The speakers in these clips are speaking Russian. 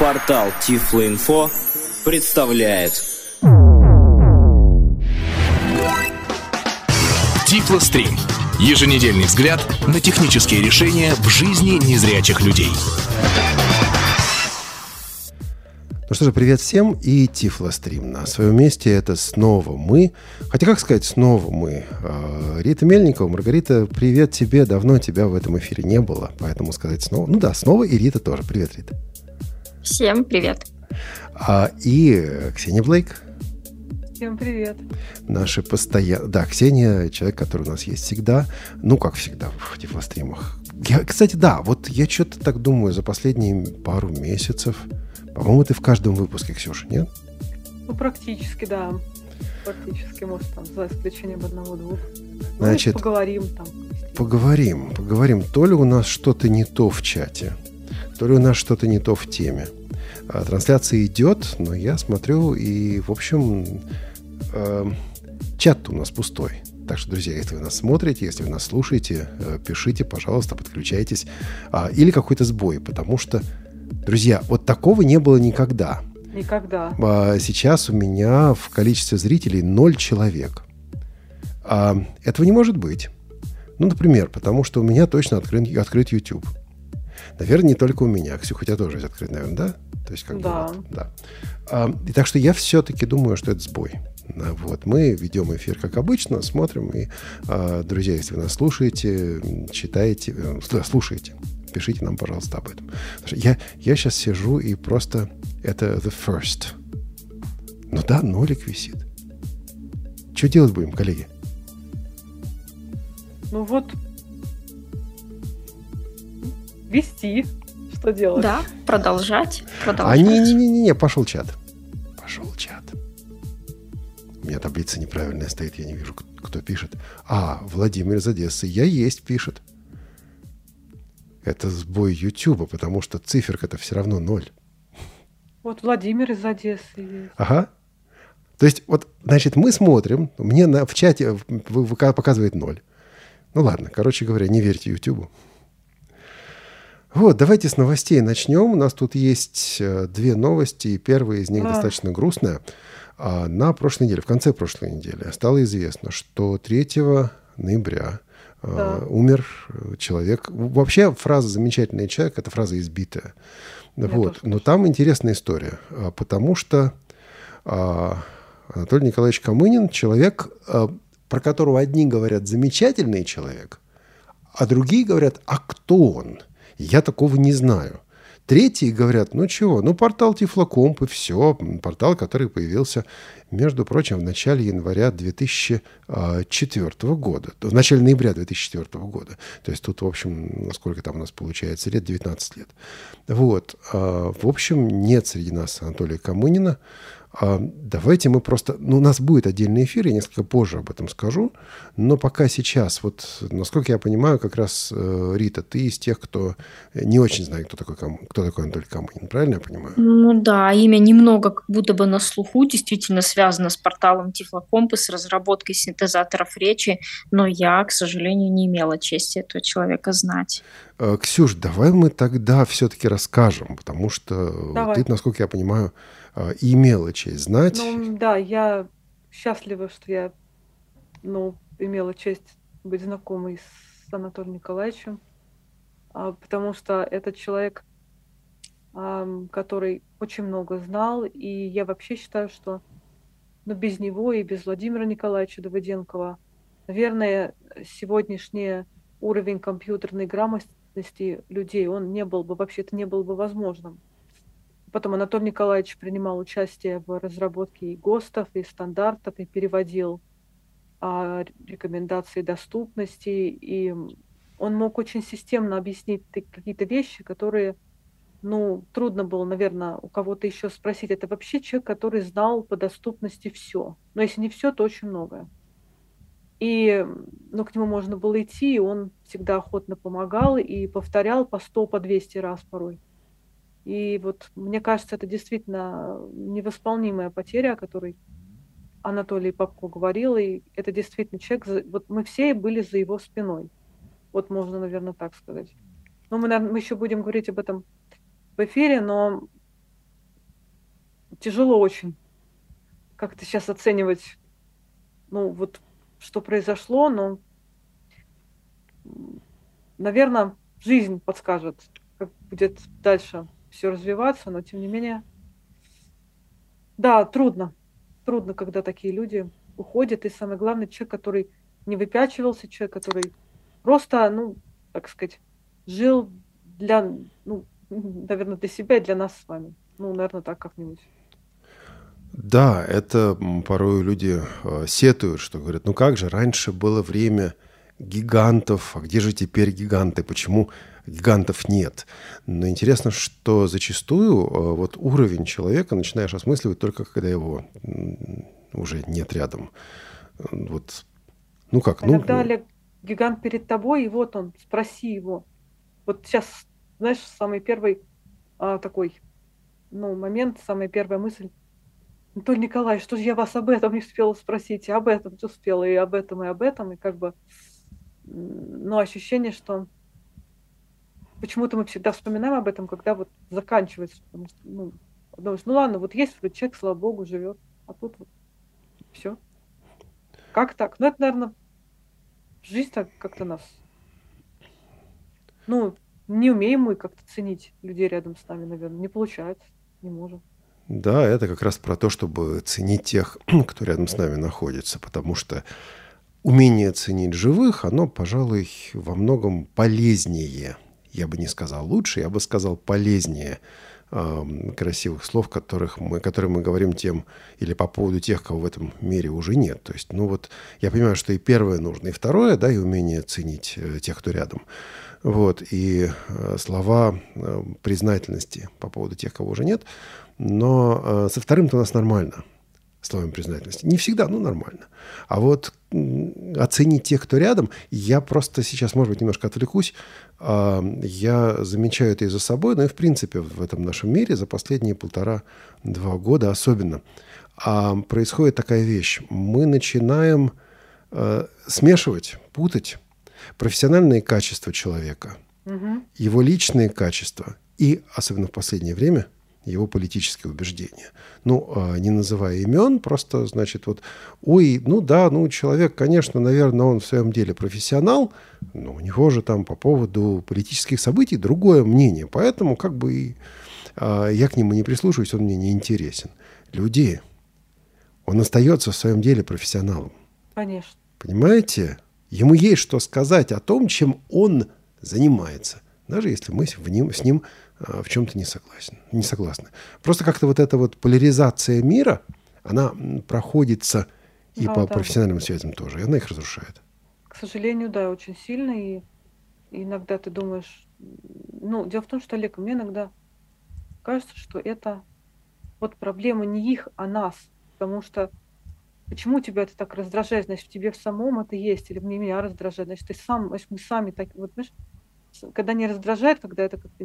Портал Тифлоинфо представляет Тифлострим. Еженедельный взгляд на технические решения в жизни незрячих людей. Ну что же, привет всем и Тифлострим. На своем месте это снова мы. Хотя, как сказать, снова мы. Рита Мельникова. Маргарита, привет тебе. Давно тебя в этом эфире не было, поэтому сказать снова. Ну да, снова и Рита тоже. Привет, Рита. Всем привет. И Ксения Блейк. Всем привет. Наши постоянные... Да, Ксения, человек, который у нас есть всегда. Ну, как всегда в Тифлостримах. Кстати, да, вот я что-то так думаю за последние пару месяцев. По-моему, ты в каждом выпуске, Ксюша, нет? Ну, практически, да. Практически, может, там, за исключением одного-двух. Значит, поговорим там. Поговорим. То ли у нас что-то не то в чате, то ли у нас что-то не то в теме. Трансляция идет, но я смотрю, и, в общем, чат у нас пустой. Так что, друзья, если вы нас смотрите, если вы нас слушаете, пишите, пожалуйста, подключайтесь. Или какой-то сбой, потому что, друзья, вот такого не было никогда. Никогда. Сейчас у меня в количестве зрителей 0 человек. Этого не может быть. Ну, например, потому что у меня точно открыт YouTube. Наверное, не только у меня. Ксюха, у тебя тоже открыт, наверное, да? То есть, как да. бы, вот, да. И так что я все-таки думаю, что это сбой. Вот. Мы ведем эфир, как обычно, смотрим. И, друзья, если вы нас слушаете, читаете, слушаете, пишите нам, пожалуйста, об этом. Я сейчас сижу и просто... Это the first. Ну да, нолик висит. Что делать будем, коллеги? Ну вот... Вести. Что делать? Да, продолжать. Не, пошел чат. У меня таблица неправильная стоит, я не вижу, кто пишет. Владимир из Одессы. Я есть, пишет. Это сбой Ютуба, потому что циферка-то все равно 0. Вот Владимир из Одессы есть. Ага. То есть, вот, значит, мы смотрим, мне в чате показывает 0. Ну ладно, короче говоря, не верьте Ютубу. Вот, давайте с новостей начнем. У нас тут есть 2 новости, и первая из них достаточно грустная. На прошлой неделе, в конце прошлой недели, стало известно, что 3 ноября умер человек. Вообще фраза «замечательный человек» — это фраза избитая. Вот. Но там интересная история, потому что Анатолий Николаевич Камынин — человек, про которого одни говорят «замечательный человек», а другие говорят «а кто он?» Я такого не знаю. Третьи говорят, портал Тифлокомп и все. Портал, который появился, между прочим, в начале января 2004 года. В начале ноября 2004 года. То есть тут, в общем, сколько там у нас получается лет? 19 лет. Вот. В общем, нет среди нас Анатолия Камынина. Давайте мы просто... у нас будет отдельный эфир, я несколько позже об этом скажу, но пока сейчас, вот, насколько я понимаю, как раз, Рита, ты из тех, кто не очень знает, кто такой Анатолий Камынин, правильно я понимаю? Ну да, имя немного как будто бы на слуху, действительно связано с порталом Тифлокомп и с разработкой синтезаторов речи, но я, к сожалению, не имела чести этого человека знать. Ксюш, давай мы тогда все-таки расскажем, потому что ты, насколько я понимаю, имела честь знать. Да, я счастлива, что я имела честь быть знакомой с Анатолием Николаевичем, потому что это человек, который очень много знал, и я вообще считаю, что без него и без Владимира Николаевича Давыденкова, наверное, сегодняшний уровень компьютерной грамотности людей, он не был бы возможным. Потом Анатолий Николаевич принимал участие в разработке и ГОСТов, и стандартов, и переводил рекомендации доступности. И он мог очень системно объяснить какие-то вещи, которые, трудно было, наверное, у кого-то еще спросить. Это вообще человек, который знал по доступности все. Но если не все, то очень многое. И к нему можно было идти, и он всегда охотно помогал и повторял по 100, по 200 раз порой. И вот мне кажется, это действительно невосполнимая потеря, о которой Анатолий Попко говорил, и это действительно человек, вот мы все были за его спиной. Вот можно, наверное, так сказать. Мы еще будем говорить об этом в эфире, но тяжело очень как-то сейчас оценивать, ну, вот что произошло, но, наверное, жизнь подскажет, как будет дальше все развиваться, но тем не менее, да, трудно. Трудно, когда такие люди уходят. И самое главное, человек, который не выпячивался, человек, который просто, ну, так сказать, жил для, ну, наверное, для себя и для нас с вами. Ну, наверное, так как-нибудь. Да, это порой люди сетуют, что говорят, ну как же, раньше было время гигантов, а где же теперь гиганты, почему гигантов нет? Но интересно, что зачастую вот уровень человека начинаешь осмысливать только когда его уже нет рядом. Вот, ну как, ну... Иногда, Олег, гигант перед тобой, и вот он, спроси его. Вот сейчас, знаешь, самый первый такой, ну, момент, самая первая мысль. Анатолий Николаевич, что же я вас об этом не успела спросить, и об этом не успела, и об этом, и как бы, ну, ощущение, что почему-то мы всегда вспоминаем об этом, когда вот заканчивается, потому что, ну, думаешь, ну ладно, вот есть вот человек, слава богу, живет, а тут вот все. Как так? Ну, это, наверное, жизнь так как-то нас, ну, не умеем мы как-то ценить людей рядом с нами, наверное, не получается, не можем. Да, это как раз про то, чтобы ценить тех, кто рядом с нами находится, потому что умение ценить живых, оно, пожалуй, во многом полезнее. Я бы не сказал лучше, я бы сказал полезнее красивых слов, которые мы говорим тем или по поводу тех, кого в этом мире уже нет. То есть, ну вот, я понимаю, что и первое нужно, и второе, да, и умение ценить тех, кто рядом. Вот, и слова признательности по поводу тех, кого уже нет. Но со вторым-то у нас нормально, словами признательности. Не всегда, но нормально. А вот оценить тех, кто рядом, я просто сейчас, может быть, немножко отвлекусь. Я замечаю это и за собой, но и в принципе в этом нашем мире за последние 1,5-2 года особенно происходит такая вещь. Мы начинаем смешивать, путать профессиональные качества человека, его личные качества и, особенно в последнее время, его политические убеждения. Ну, не называя имен, просто, значит, вот, ой, ну да, ну, человек, конечно, наверное, он в своем деле профессионал, но у него же там по поводу политических событий другое мнение, поэтому как бы я к нему не прислушиваюсь, он мне не интересен. Люди, он остается в своем деле профессионалом. Конечно. Понимаете? Ему есть что сказать о том, чем он занимается, даже если мы с ним в чем-то не согласны. Просто как-то вот эта вот поляризация мира, она проходится и по профессиональным связям тоже, и она их разрушает. К сожалению, да, очень сильно, и иногда ты думаешь... Ну, дело в том, что, Олег, мне иногда кажется, что это вот проблема не их, а нас, потому что почему тебя это так раздражает? Значит, в тебе в самом это есть, или меня раздражает, значит, мы сами так... Вот, знаешь, когда не раздражает, когда это как-то,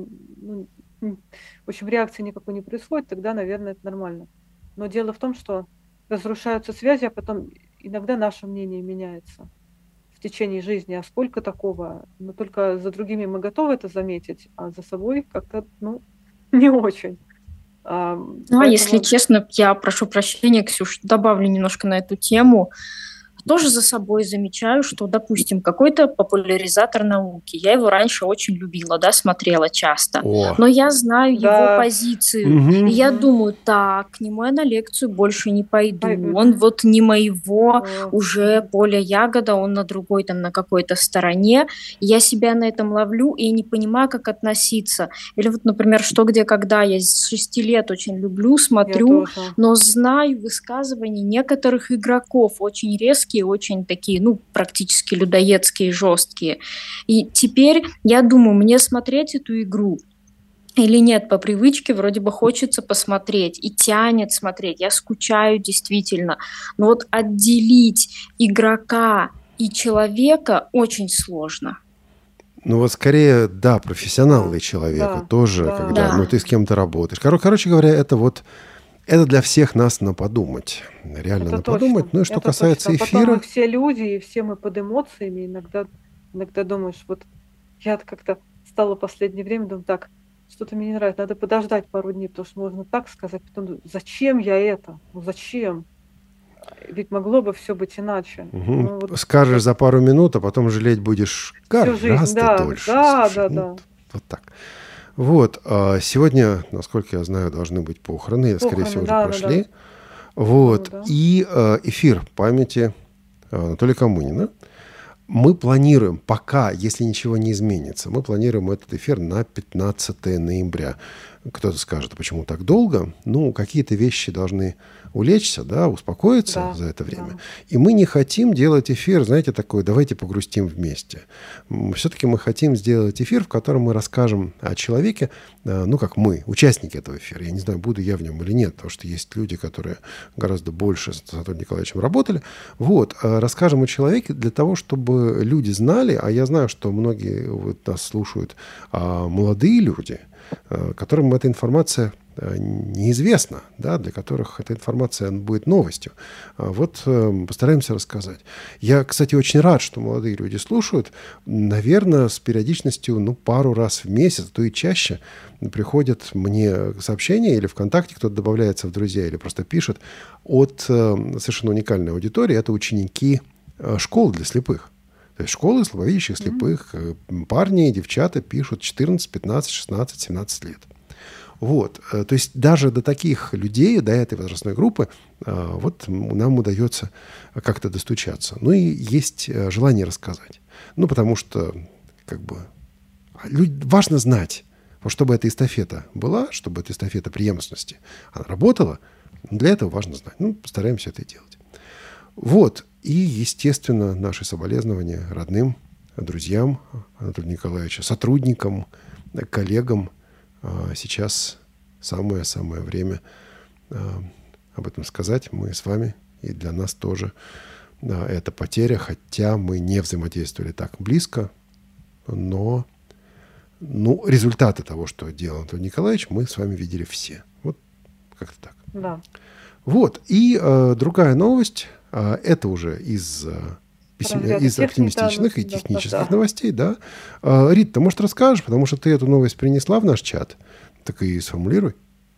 в общем, реакции никакой не происходит, тогда, наверное, это нормально. Но дело в том, что разрушаются связи, а потом иногда наше мнение меняется в течение жизни. А сколько такого? Но только за другими мы готовы это заметить, а за собой как-то, не очень. Поэтому... Если честно, я прошу прощения, Ксюш, добавлю немножко на эту тему. Тоже за собой замечаю, что, допустим, какой-то популяризатор науки, я его раньше очень любила, да, смотрела часто, но я знаю его позицию, и я думаю, так, к нему я на лекцию больше не пойду, он вот не моего уже поля ягода, он на другой, там, на какой-то стороне, я себя на этом ловлю и не понимаю, как относиться. Или вот, например, «Что, где, когда» я с 6 лет очень люблю, смотрю, но знаю высказывания некоторых игроков, очень резкие, очень такие, практически людоедские, жесткие. И теперь я думаю, мне смотреть эту игру или нет, по привычке вроде бы хочется посмотреть и тянет смотреть, я скучаю действительно. Но вот отделить игрока и человека очень сложно. Ну вот скорее, да, профессионалы человека тоже, когда ты с кем-то работаешь. Короче говоря, это для всех нас на подумать. Реально это на точно. Подумать. Ну и что это касается точно. Эфира... Потом мы все люди, и все мы под эмоциями. Иногда думаешь, вот я как-то стала в последнее время, думаю, так, что-то мне не нравится, надо подождать пару дней, потому что можно так сказать, потом, зачем я это? Ну зачем? Ведь могло бы все быть иначе. Угу. Ну, вот скажешь за пару минут, а потом жалеть будешь гораздо дольше. Да, Слушай, да. Вот так. Вот. Сегодня, насколько я знаю, должны быть похороны. Скорее всего, уже прошли. Да. Вот. Да. И эфир памяти Анатолия Комынина. Мы планируем, пока, если ничего не изменится, мы планируем этот эфир на 15 ноября. Кто-то скажет, а почему так долго? Ну, какие-то вещи должны улечься, да, успокоиться за это время. Да. И мы не хотим делать эфир, знаете, такой, давайте погрустим вместе. Все-таки мы хотим сделать эфир, в котором мы расскажем о человеке, ну, как мы, участники этого эфира. Я не знаю, буду я в нем или нет, потому что есть люди, которые гораздо больше с Анатолием Николаевичем работали. Вот, расскажем о человеке для того, чтобы люди знали, а я знаю, что многие вот нас слушают молодые люди, которым эта информация неизвестна, да, для которых эта информация будет новостью. Вот постараемся рассказать. Я, кстати, очень рад, что молодые люди слушают. Наверное, с периодичностью пару раз в месяц, то и чаще приходят мне сообщения или ВКонтакте кто-то добавляется в друзья или просто пишет от совершенно уникальной аудитории. Это ученики школ для слепых. То есть школы слабовидящих слепых, парни и девчата пишут 14, 15, 16, 17 лет. Вот. То есть даже до таких людей, до этой возрастной группы, вот нам удается как-то достучаться. Ну и есть желание рассказать. Ну, потому что важно знать, чтобы эта эстафета была, чтобы эта эстафета преемственности, она работала, для этого важно знать. Ну, постараемся это делать. Вот. И, естественно, наши соболезнования родным, друзьям Анатолия Николаевича, сотрудникам, коллегам. Сейчас самое-самое время об этом сказать. Мы с вами, и для нас тоже это потеря, хотя мы не взаимодействовали так близко, но результаты того, что делал Анатолий Николаевич, мы с вами видели все. Вот как-то так. Да. Вот. И другая новость, это уже из оптимистичных и технических новостей, да. Рит, ты, может, расскажешь, потому что ты эту новость принесла в наш чат, так и сформулируй.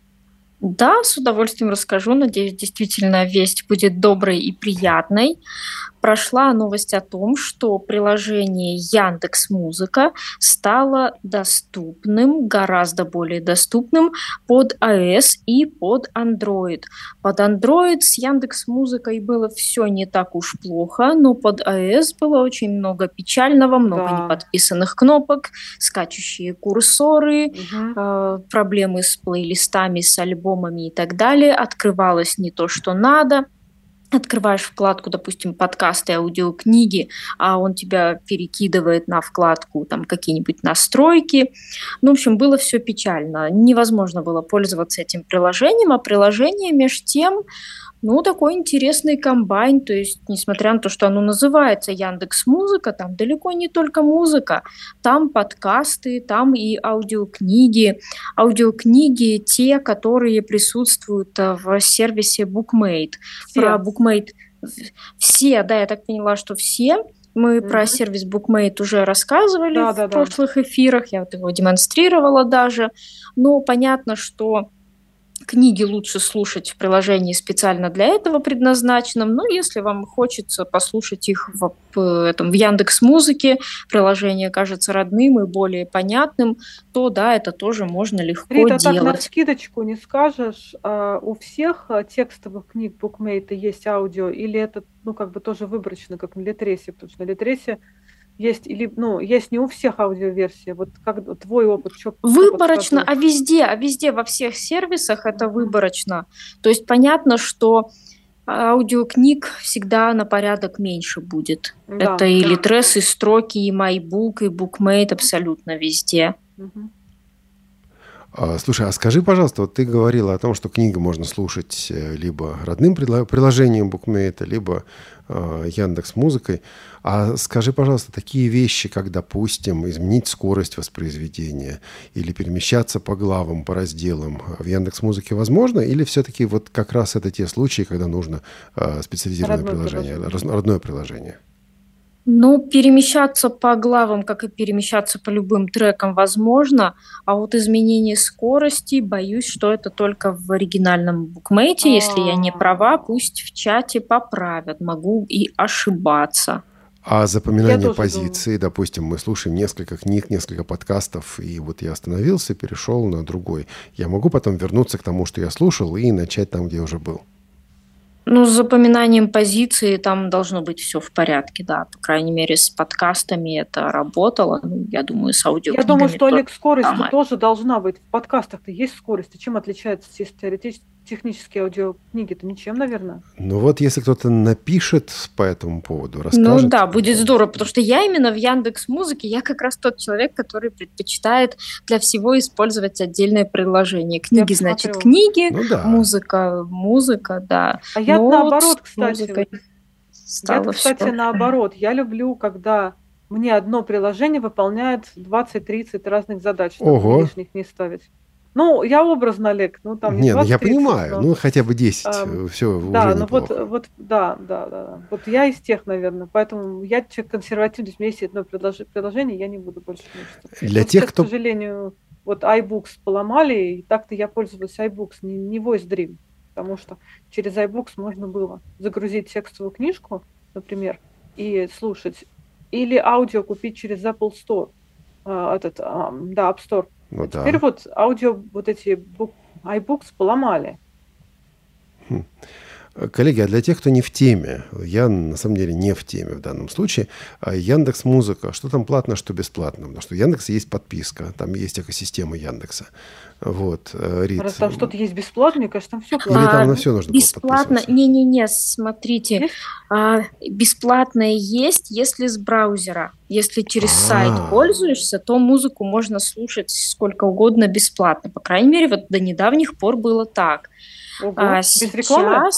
Да, с удовольствием расскажу. Надеюсь, действительно, весть будет доброй и приятной. Прошла новость о том, что приложение Яндекс.Музыка стало доступным, гораздо более доступным под iOS и под Android. Под Android с Яндекс.Музыкой было все не так уж плохо, но под iOS было очень много печального, много неподписанных кнопок, скачущие курсоры, проблемы с плейлистами, с альбомами и так далее. Открывалось не то, что надо. Открываешь вкладку, допустим, подкасты, аудиокниги, а он тебя перекидывает на вкладку там какие-нибудь настройки. Ну, в общем, было все печально. Невозможно было пользоваться этим приложением, а приложение меж тем, такой интересный комбайн. То есть, несмотря на то, что оно называется Яндекс.Музыка, там далеко не только музыка. Там подкасты, там и аудиокниги. Аудиокниги те, которые присутствуют в сервисе BookMate. Про BookMate все, да, я так поняла, что все. Мы про сервис BookMate уже рассказывали в прошлых эфирах. Я вот его демонстрировала даже. Но понятно, что книги лучше слушать в приложении специально для этого предназначенном. Но если вам хочется послушать их в Яндекс.Музыке, приложение кажется родным и более понятным, то да, это тоже можно легко делать. Так на скидочку не скажешь, у всех текстовых книг BookMate есть аудио, или это тоже выборочно, как на Литресе, потому что на Литресе есть есть не у всех аудиоверсии. Вот как твой опыт? Выборочно, а везде, во всех сервисах это выборочно. То есть понятно, что аудиокниг всегда на порядок меньше будет. Это и Литрес, и Строки, и MyBook, и BookMate абсолютно везде. Слушай, а скажи, пожалуйста, вот ты говорила о том, что книгу можно слушать либо родным приложением BookMate, либо Яндекс.Музыкой. А скажи, пожалуйста, такие вещи, как, допустим, изменить скорость воспроизведения или перемещаться по главам, по разделам в Яндекс.Музыке возможно? Или все-таки вот как раз это те случаи, когда нужно специализированное приложение, родное приложение? Ну, перемещаться по главам, как и перемещаться по любым трекам, возможно, а вот изменение скорости, боюсь, что это только в оригинальном букмейте. Если я не права, пусть в чате поправят, могу и ошибаться. А запоминание позиции, допустим, мы слушаем несколько книг, несколько подкастов, и вот я остановился, перешел на другой. Я могу потом вернуться к тому, что я слушал, и начать там, где уже был. Ну, с запоминанием позиции там должно быть все в порядке, да. По крайней мере, с подкастами это работало. Ну, я думаю, с аудиокнигами. Я думаю, что, Олег, скорость самое. тоже должна быть. В подкастах-то есть скорость. И чем отличаются технические аудиокниги-то? Ничем, наверное. Ну вот, если кто-то напишет по этому поводу, расскажет. Ну да, будет здорово, потому что я именно в Яндекс.Музыке, я как раз тот человек, который предпочитает для всего использовать отдельное приложение. Книги, значит, книги, ну, да. музыка, да. А я наоборот, кстати. Наоборот. Я люблю, когда мне одно приложение выполняет 20-30 разных задач, чтобы лишних не ставить. Ну, я образно, Олег, ну там не 20, я понимаю, ну хотя бы 10, все да, уже неплохо. Да. Вот я из тех, наверное, поэтому я человек консервативный, если есть одно приложение, я не буду больше мучиться. Для тех, кто... К сожалению, вот iBooks поломали, и так-то я пользовалась iBooks, не Voice Dream, потому что через iBooks можно было загрузить текстовую книжку, например, и слушать, или аудио купить через Apple Store, App Store. Ну, да. Теперь вот аудио, вот эти iBooks поломали. Коллеги, а для тех, кто не в теме, я на самом деле не в теме в данном случае, Яндекс.Музыка, что там платно, что бесплатно? Потому что у Яндекса есть подписка, там есть экосистема Яндекса. Вот, Рит. Раз там что-то есть бесплатно, мне кажется, там все платно. Или там на все нужно бесплатно? Не, смотрите. Бесплатное есть, если с браузера. Если через сайт пользуешься, то музыку можно слушать сколько угодно бесплатно. По крайней мере, вот до недавних пор было так. Без рекламы?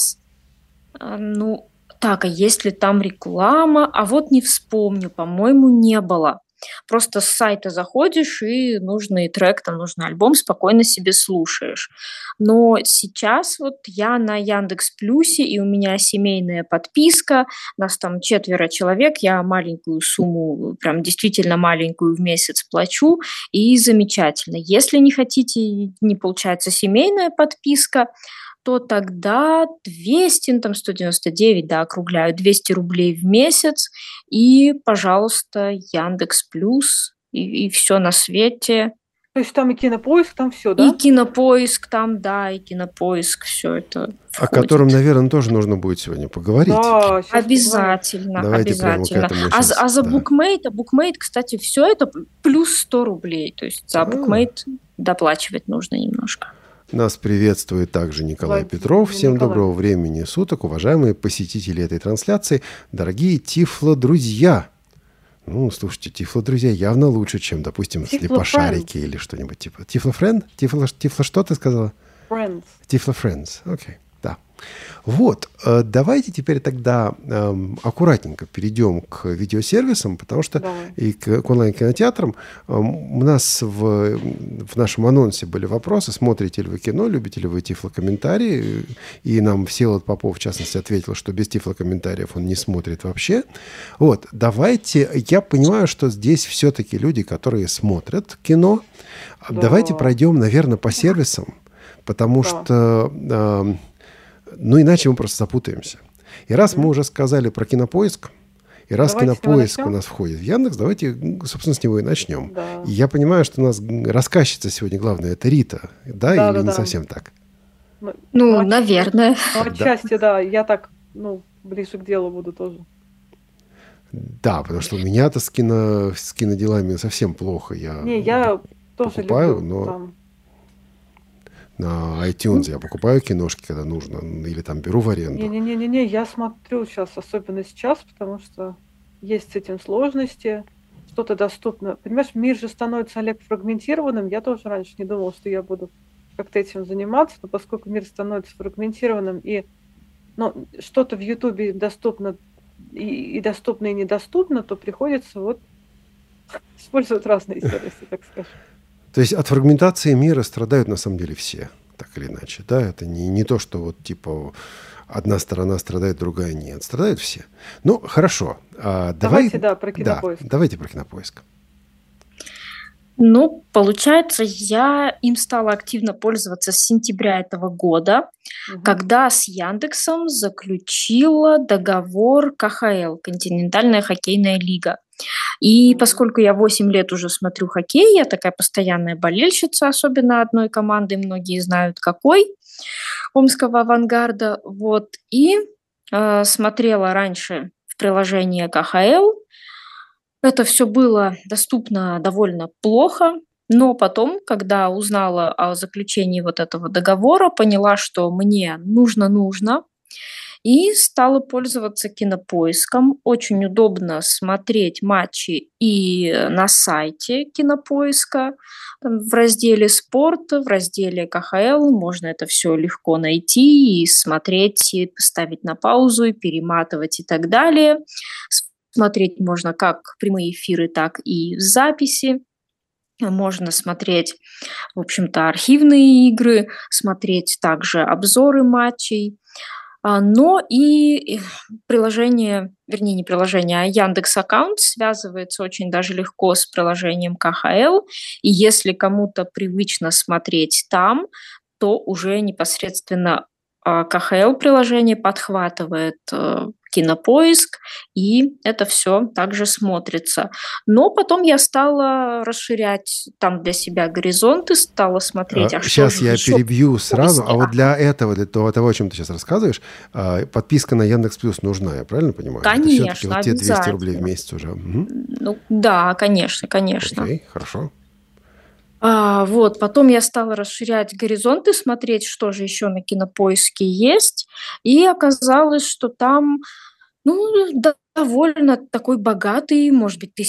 А есть ли там реклама? А вот не вспомню, по-моему, не было. Просто с сайта заходишь и нужный трек, там нужный альбом спокойно себе слушаешь. Но сейчас вот я на Яндекс.Плюсе, и у меня семейная подписка, нас там 4 человек, я маленькую сумму, прям действительно маленькую в месяц плачу, и замечательно. Если не хотите, не получается семейная подписка, то тогда 200, там 199, да, округляю, 200 рублей в месяц, и, пожалуйста, Яндекс.Плюс, и все на свете. То есть там и Кинопоиск, там все, да? И Кинопоиск там, да, и Кинопоиск, все это входит. О котором, наверное, тоже нужно будет сегодня поговорить. Да, обязательно, давайте обязательно. Прямо к этому сейчас, за букмейт, кстати, все это плюс 100 рублей, то есть за букмейт доплачивать нужно немножко. Нас приветствует также Николай Петров. Всем доброго времени суток, уважаемые посетители этой трансляции, дорогие Тифло-друзья. Ну, слушайте, Тифло-друзья явно лучше, чем, допустим, слепошарики или что-нибудь типа. Тифло-френд? Тифло что ты сказала? Friends. Тифло-френдс, окей. Да. Вот, давайте теперь тогда аккуратненько перейдем к видеосервисам, потому что и к онлайн-кинотеатрам. У нас в нашем анонсе были вопросы, смотрите ли вы кино, любите ли вы тифлокомментарии, и нам Всеволод Попов, в частности, ответил, что без тифлокомментариев он не смотрит вообще. Вот, давайте, я понимаю, что здесь все-таки люди, которые смотрят кино, давайте пройдем, наверное, по сервисам, потому что... Ну, иначе мы просто запутаемся. И раз мы уже сказали про Кинопоиск, и раз Кинопоиск у нас входит в Яндекс, давайте, собственно, с него и начнем. Да. И я понимаю, что у нас рассказчица сегодня главная – это Рита. Да, или не совсем так? Ну, наверное. Отчасти, да. Я так, ближе к делу буду тоже. Да, потому что у меня-то с киноделами совсем плохо. Я тоже покупаю, люблю, но... Там... На iTunes я покупаю киношки, когда нужно, или там беру в аренду. Не, я смотрю сейчас, особенно сейчас, потому что есть с этим сложности, что-то доступно. Понимаешь, мир же становится, Олег, фрагментированным. Я тоже раньше не думала, что я буду как-то этим заниматься, но поскольку мир становится фрагментированным, и что-то в Ютубе доступно и доступно, и недоступно, то приходится использовать разные сервисы, так скажем. То есть от фрагментации мира страдают на самом деле все. так или иначе. Да? Это не то, что вот типа одна сторона страдает, другая нет. Страдают все. Ну, хорошо. Давайте, про Кинопоиск. Да, давайте про Кинопоиск. Ну, получается, я им стала активно пользоваться с сентября этого года, когда с Яндексом заключила договор КХЛ, Континентальная хоккейная лига. И поскольку я 8 лет уже смотрю хоккей, я такая постоянная болельщица, особенно одной команды, многие знают какой, Омского «Авангарда». Вот. И смотрела раньше в приложении КХЛ. Это все было доступно довольно плохо, но потом, когда узнала о заключении вот этого договора, поняла, что мне нужно, и стала пользоваться Кинопоиском. Очень удобно смотреть матчи и на сайте Кинопоиска, там в разделе «Спорт», в разделе КХЛ. Можно это все легко найти и смотреть, и поставить на паузу, и перематывать и так далее. Смотреть можно как прямые эфиры, так и записи. Можно смотреть, в общем-то, архивные игры, смотреть также обзоры матчей. Но и приложение, вернее, не приложение, а Яндекс.Аккаунт связывается очень даже легко с приложением КХЛ. И если кому-то привычно смотреть там, то уже непосредственно КХЛ-приложение подхватывает Кинопоиск, и это все также смотрится. Но потом я стала расширять там для себя горизонты, стала смотреть, сейчас я перебью сразу, а вот для этого, для того, о чем ты сейчас рассказываешь, подписка на Яндекс.Плюс нужна, я правильно понимаю? Конечно, это все-таки вот те 200 рублей в месяц уже. Ну, да, конечно. Окей, хорошо. Вот, потом я стала расширять горизонты, смотреть, что же еще на Кинопоиске есть, и оказалось, что там, довольно такой богатый, может быть,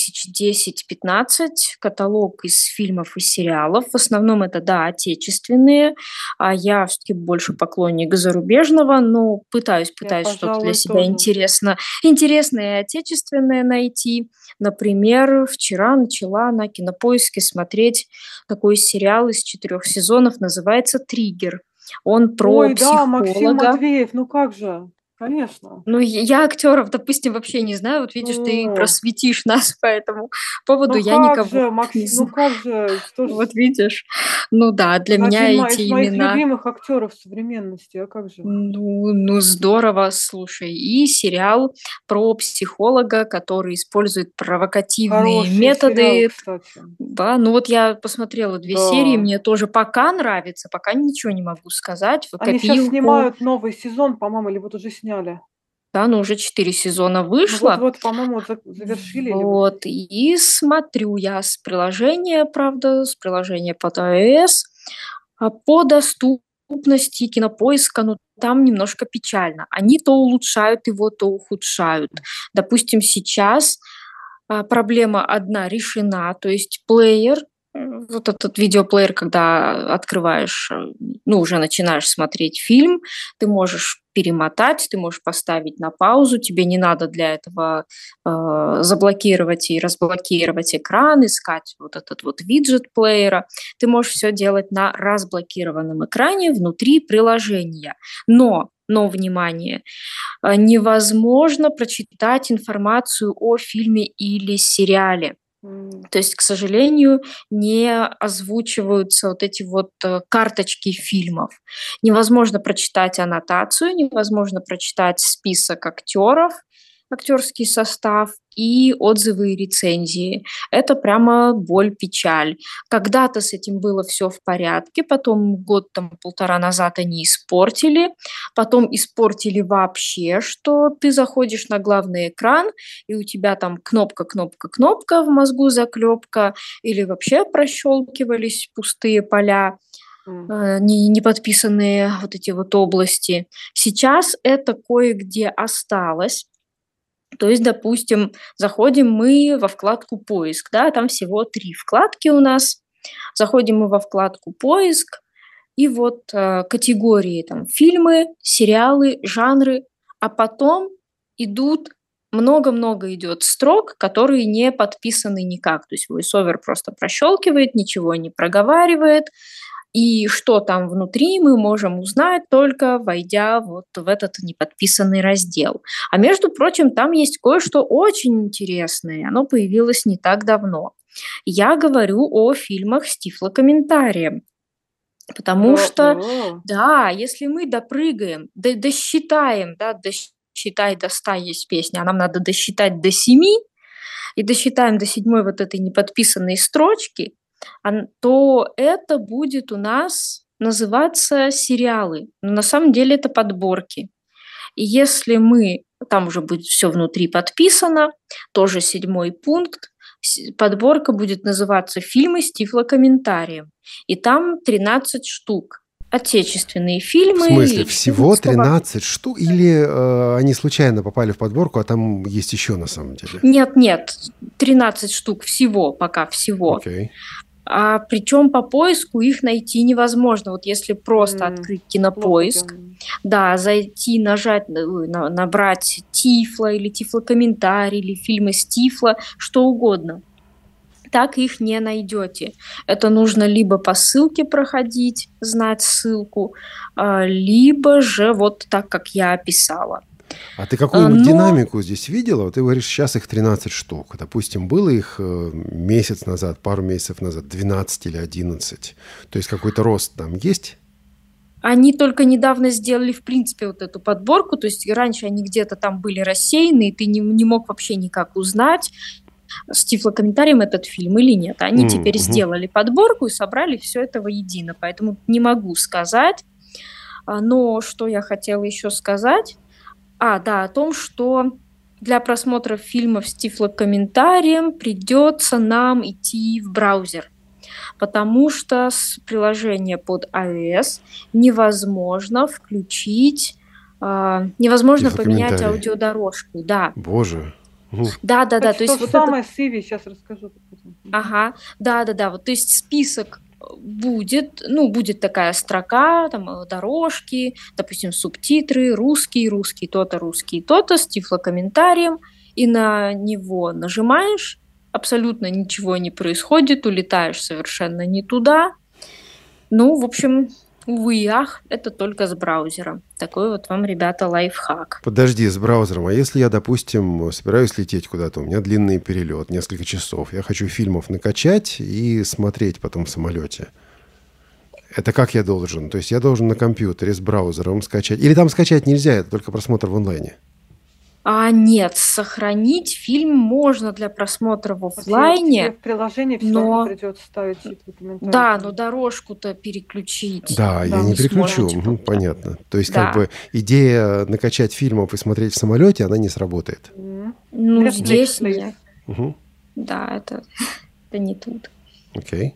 10-15 каталог из фильмов и сериалов. В основном это, отечественные, а я все-таки больше поклонник зарубежного, но пытаюсь что-то для себя интересное и отечественное найти. Например, вчера начала на Кинопоиске смотреть такой сериал из 4 сезонов, называется «Триггер». Он про психолога. Максим Матвеев, как же. Конечно. Я актеров, допустим, вообще не знаю. Вот видишь, ты просветишь нас по этому поводу. Я никого Максим, не знаю. как же? Вот видишь. Для меня эти из моих имена... любимых актеров современности, а как же? Здорово, слушай. И сериал про психолога, который использует провокативные методы. Сериал, кстати. Да, я посмотрела 2 серии, мне тоже пока нравится, пока ничего не могу сказать. Они сейчас снимают новый сезон, по-моему, или вот уже сняли. Да, уже 4 сезона вышло. Вот, по-моему, завершили. Вот, и смотрю я с приложения, правда, с приложения под iOS. По доступности Кинопоиска, там немножко печально. Они то улучшают его, то ухудшают. Допустим, сейчас проблема одна решена, то есть плеер, вот этот видеоплеер, когда открываешь, уже начинаешь смотреть фильм, ты можешь перемотать, ты можешь поставить на паузу, тебе не надо для этого заблокировать и разблокировать экран, искать вот этот вот виджет плеера. Ты можешь все делать на разблокированном экране внутри приложения. Но, внимание, невозможно прочитать информацию о фильме или сериале. То есть, к сожалению, не озвучиваются вот эти вот карточки фильмов. Невозможно прочитать аннотацию, невозможно прочитать список актеров, актерский состав и отзывы и рецензии. Это прямо боль, печаль. Когда-то с этим было все в порядке, потом год, полтора назад они испортили, потом испортили вообще, что ты заходишь на главный экран, и у тебя там кнопка в мозгу, заклепка, или вообще прощелкивались пустые поля, не подписанные вот эти вот области. Сейчас это кое-где осталось. То есть, допустим, заходим мы во вкладку «Поиск», там всего 3 вкладки у нас. Заходим мы во вкладку «Поиск», и вот категории фильмы, сериалы, жанры, а потом идут много-много идет строк, которые не подписаны никак. То есть VoiceOver просто прощелкивает, ничего не проговаривает. И что там внутри, мы можем узнать, только войдя вот в этот неподписанный раздел. А между прочим, там есть кое-что очень интересное. Оно появилось не так давно. Я говорю о фильмах с тифлокомментарием. Потому что, О, да, если мы допрыгаем, досчитаем, да, «Считай до 100» есть песня, а нам надо досчитать до 7, и досчитаем до 7 вот этой неподписанной строчки, то это будет у нас называться сериалы. Но на самом деле это подборки. И если мы, там уже будет все внутри подписано, тоже 7 пункт, подборка будет называться «Фильмы с тифлокомментарием». И там 13 штук. Отечественные В фильмы. смысле, или всего фильмы 13 штук? Или они случайно попали в подборку, а там есть еще на самом деле? Нет, 13 штук всего, пока всего. Окей. А причем по поиску их найти невозможно. Вот если просто открыть Кинопоиск, плохо делано. да, зайти, нажать, набрать Тифло или Тифлокомментарий, или фильмы с Тифло, что угодно, так их не найдете. Это нужно либо по ссылке проходить, знать ссылку, либо же вот так, как я описала. А ты какую-нибудь Но- динамику здесь видела? Вот ты говоришь, сейчас их 13 штук. Допустим, было их месяц назад, пару месяцев назад, 12 или 11. То есть какой-то рост там есть? Они только недавно сделали, в принципе, вот эту подборку, то есть раньше они где-то там были рассеяны, и ты не мог вообще никак узнать, с тифлокомментарием этот фильм или нет. Они теперь сделали подборку и собрали все это воедино, поэтому не могу сказать. Но что я хотела еще сказать? Да, о том, что для просмотра фильмов с тифлокомментарием придется нам идти в браузер, потому что с приложения под iOS невозможно включить, невозможно поменять Тифлокомментарий. аудиодорожку, да. Боже. Да, Кстати, то есть то же вот самое с Иви, сейчас расскажу. Ага, да, вот, то есть список будет такая строка, там, дорожки, допустим, субтитры, русский, то-то, с тифлокомментарием, и на него нажимаешь, абсолютно ничего не происходит, улетаешь совершенно не туда. В общем, увы и ах, это только с браузером. Такой вот вам, ребята, лайфхак. Подожди, с браузером. А если я, допустим, собираюсь лететь куда-то, у меня длинный перелет, несколько часов, я хочу фильмов накачать и смотреть потом в самолете. Это как я должен? То есть я должен на компьютере с браузером скачать? Или там скачать нельзя, это только просмотр в онлайне? Нет, сохранить фильм можно для просмотра в оффлайне. Тебе в приложении все равно придется ставить тифлокомментарий. Да, но дорожку-то переключить. Да, я не переключу, понятно. То есть как бы идея накачать фильмов и смотреть в самолете, она не сработает. Здесь нет. Угу. Да, это не тут. Окей.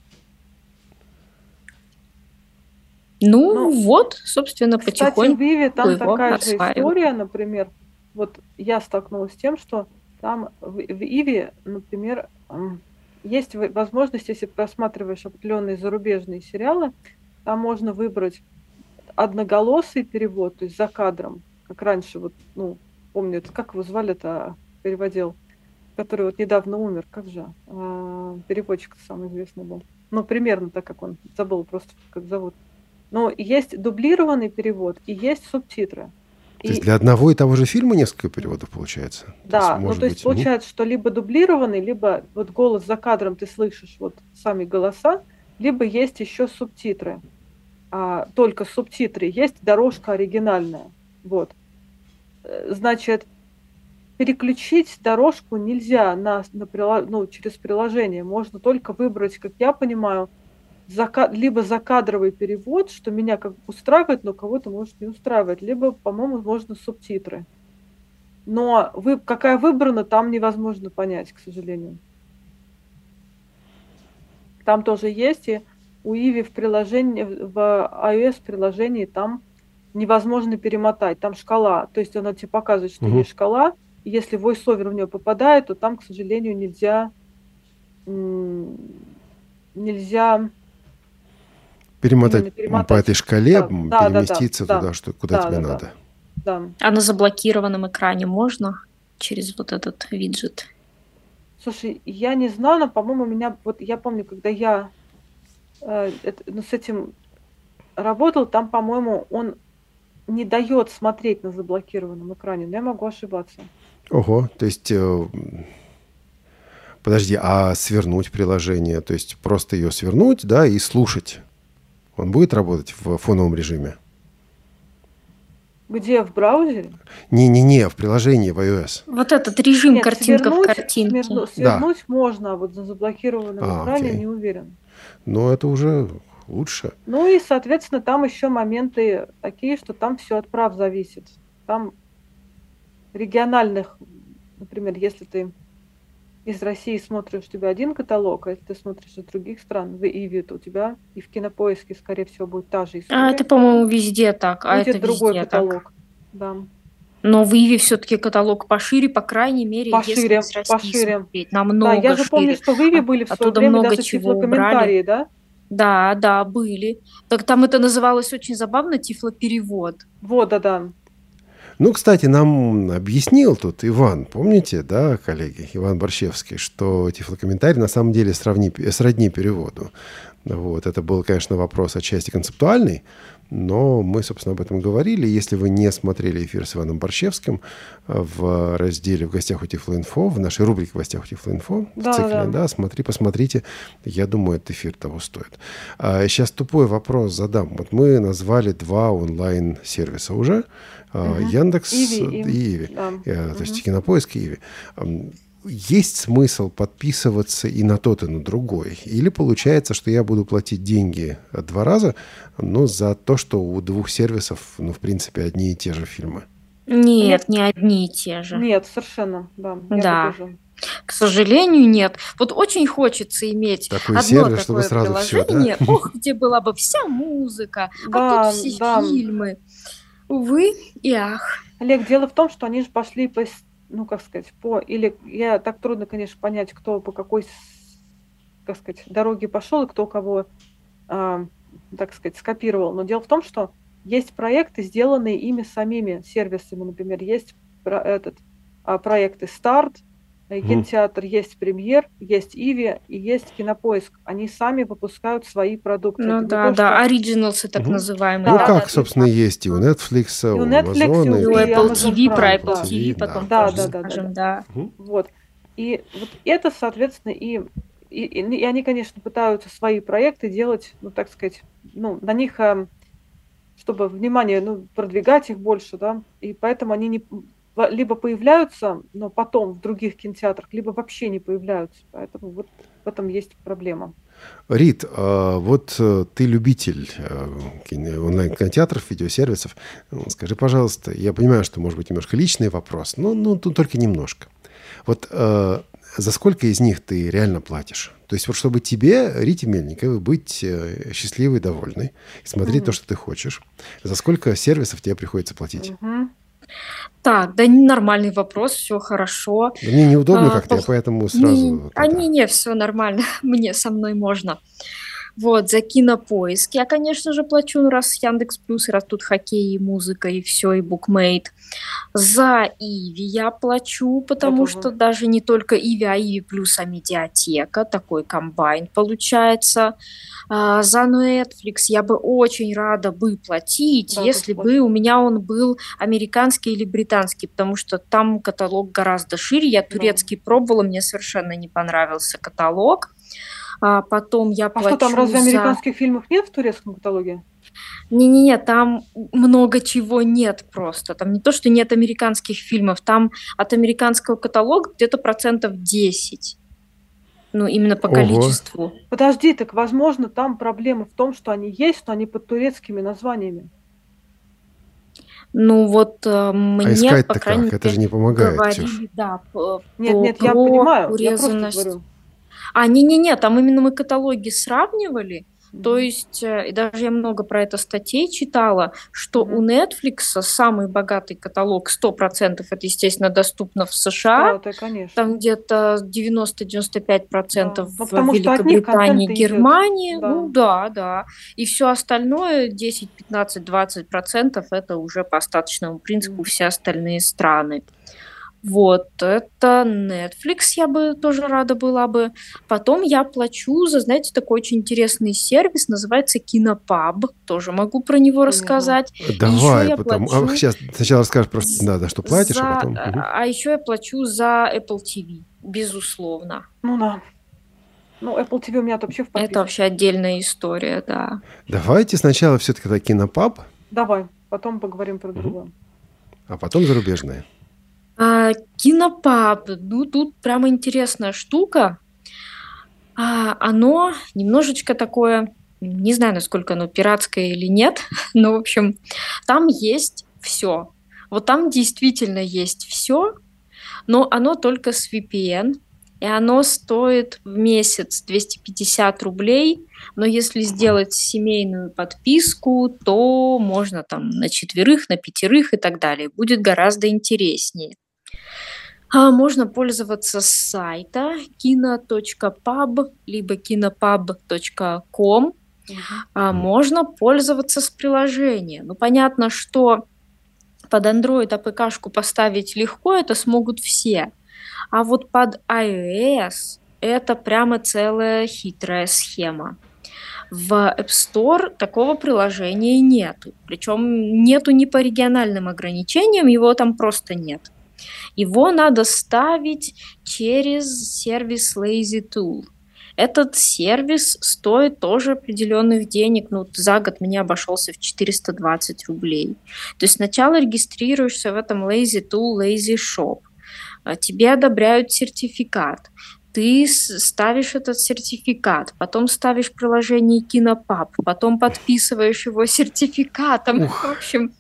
Вот, собственно, потихоньку. Кстати, в Иви там его такая же осваивают. история, например, вот я столкнулась с тем, что там в Иви, например, есть возможность, если просматриваешь определенные зарубежные сериалы, там можно выбрать одноголосый перевод, то есть за кадром, как раньше, помню, как его звали-то, переводил, который вот недавно умер, как же, переводчик самый известный был. Примерно так, как он, забыл просто, как зовут. Но есть дублированный перевод и есть субтитры. То есть для одного и того же фильма несколько переводов получается? Да, то есть получается, что либо дублированный, либо вот голос за кадром ты слышишь вот сами голоса, либо есть еще субтитры. Только субтитры, есть дорожка оригинальная. Вот. Значит, переключить дорожку нельзя через приложение. Можно только выбрать, как я понимаю, либо закадровый перевод, что меня как бы устраивает, но кого-то может не устраивать, либо, по-моему, можно субтитры. Но какая выбрана, там невозможно понять, к сожалению. Там тоже есть, и у Иви в iOS приложении там невозможно перемотать, там шкала, то есть она тебе показывает, что есть шкала, и если voice-over в нее попадает, то там, к сожалению, нельзя перемотать по этой шкале, переместиться туда, куда тебе надо. Да. А на заблокированном экране можно через вот этот виджет? Слушай, я не знаю, но, по-моему, я помню, когда я с этим работал, там, по-моему, он не дает смотреть на заблокированном экране, но я могу ошибаться. Ого, то есть, подожди, а свернуть приложение, то есть просто ее свернуть, да, и слушать, он будет работать в фоновом режиме? Где, в браузере? Не, в приложении в iOS. Вот этот режим Нет, картинка в картинке. Свернуть можно, а вот на заблокированном экране окей. не уверен. Но это уже лучше. Ну и, соответственно, там еще моменты такие, что там все от прав зависит. Там региональных, например, если ты из России смотришь, у тебя один каталог, а если ты смотришь из других стран, в Иви, то у тебя и в Кинопоиске, скорее всего, будет та же история. А это, по-моему, везде так. А это будет другой везде каталог. Так. Да. Но в Иви все-таки каталог пошире, по крайней мере, если из России смотреть. Намного Да, я же шире. помню, что в Иви были в свое время много даже чего тифлокомментарии, да? Да, были. Так там это называлось очень забавно, тифлоперевод. Вот, да. Ну, кстати, нам объяснил тут Иван, помните, да, коллеги, Иван Борщевский, что тифлокомментарий на самом деле сродни переводу. Вот, это был, конечно, вопрос отчасти концептуальный, но мы, собственно, об этом говорили. Если вы не смотрели эфир с Иваном Борщевским в разделе «В гостях у Тифлоинфо», в нашей рубрике «В гостях у Тифлоинфо», в цикле, да, посмотрите. Я думаю, этот эфир того стоит. Сейчас тупой вопрос задам. Вот мы назвали 2 онлайн-сервиса уже. Яндекс и Иви. То есть Кинопоиск и Иви. Есть смысл подписываться и на тот, и на другой? Или получается, что я буду платить деньги 2 раза, но за то, что у 2 сервисов, в принципе, одни и те же фильмы? Нет, не одни и те же. Нет, совершенно, да. Да. К сожалению, нет. Вот очень хочется иметь такой одно сервис, такое сразу приложение, все, да? где была бы вся музыка, а тут все фильмы. Увы и ах. Олег, дело в том, что они же пошли или я так трудно, конечно, понять, кто по какой, дороге пошел и кто кого, скопировал. Но дело в том, что есть проекты, сделанные ими самими сервисами. Например, есть проекты «Старт», Кинотеатр, есть «Премьер», есть «Иви» и есть «Кинопоиск». Они сами выпускают свои продукты. Ну да, оригиналсы так называемые. Ну как, собственно, есть и у Netflix, у Amazon, и у Apple TV, про Apple TV потом скажем, да. Вот. И вот это, соответственно, и они, конечно, пытаются свои проекты делать, на них, чтобы внимание, продвигать их больше, да, и поэтому они либо появляются, но потом в других кинотеатрах, либо вообще не появляются. Поэтому вот в этом есть проблема. Рит, вот ты любитель онлайн-кинотеатров, видеосервисов. Скажи, пожалуйста, я понимаю, что, может быть, немножко личный вопрос, но тут только немножко. Вот за сколько из них ты реально платишь? То есть вот чтобы тебе, Рите Мельниковой, быть счастливой, довольной, и смотреть то, что ты хочешь, за сколько сервисов тебе приходится платить? Так, да нормальный вопрос, все хорошо. Да мне неудобно как-то, я поэтому сразу... Не, все нормально, мне со мной можно. Вот, за Кинопоиск я, конечно же, плачу, раз Яндекс.Плюс, раз тут хоккей, и музыка, и все, и букмейт. За Иви я плачу, потому что даже не только Иви, а Иви плюс медиатека, такой комбайн получается. За Netflix я бы очень рада бы платить, если бы у меня он был американский или британский, потому что там каталог гораздо шире. Я турецкий пробовала, мне совершенно не понравился каталог. Потом я плачу что там, разве американских фильмов нет в турецком каталоге? Не, там много чего нет просто. Там не то, что нет американских фильмов, там от американского каталога где-то 10%. Именно по количеству. Подожди, так, возможно, там проблема в том, что они есть, но они под турецкими названиями. Мне, искать-то по крайней мере, это же не помогает, говорили, Ксюш. Да, нет, я понимаю, я просто говорю. Не, там именно мы каталоги сравнивали, то есть, и даже я много про это статей читала, что у Netflix самый богатый каталог, 100% это, естественно, доступно в США, там где-то 90-95% в Великобритании, Германии, да, и все остальное, 10, 15, 20% это уже по остаточному принципу все остальные страны. Вот, это Netflix, я бы тоже рада была бы. Потом я плачу за, знаете, такой очень интересный сервис, называется Кинопаб, тоже могу про него Я не знаю. рассказать. И еще Давай, я потому... плачу сейчас сначала расскажешь просто, да, за что платишь, а потом... а еще я плачу за Apple TV, безусловно. Ну да. Ну, Apple TV у меня вообще в подписке. Это вообще отдельная история, да. Давайте сначала все-таки тогда Кинопаб, Давай, потом поговорим про другое. а потом зарубежные. Кинопаб, ну тут прямо интересная штука. Оно немножечко такое, не знаю, насколько оно пиратское или нет, но, в общем, там есть все. Вот там действительно есть все, но оно только с VPN, и оно стоит в месяц 250 рублей, но если сделать семейную подписку, то можно там на 4, на 5 и так далее. Будет гораздо интереснее. Можно пользоваться с сайта kino.pub, либо kinopub.com. Можно пользоваться с приложения. Ну, понятно, что под Android APK-шку поставить легко, это смогут все. А вот под iOS это прямо целая хитрая схема. В App Store такого приложения нету. Причем нету не по региональным ограничениям, его там просто нет. Его надо ставить через сервис LazyTool. Этот сервис стоит тоже определенных денег. Ну, за год мне обошелся в 420 рублей. То есть сначала регистрируешься в этом LazyTool, LazyShop. Тебе одобряют сертификат. Ты ставишь этот сертификат, потом ставишь приложение Кинопаб, потом подписываешь его сертификатом. В общем,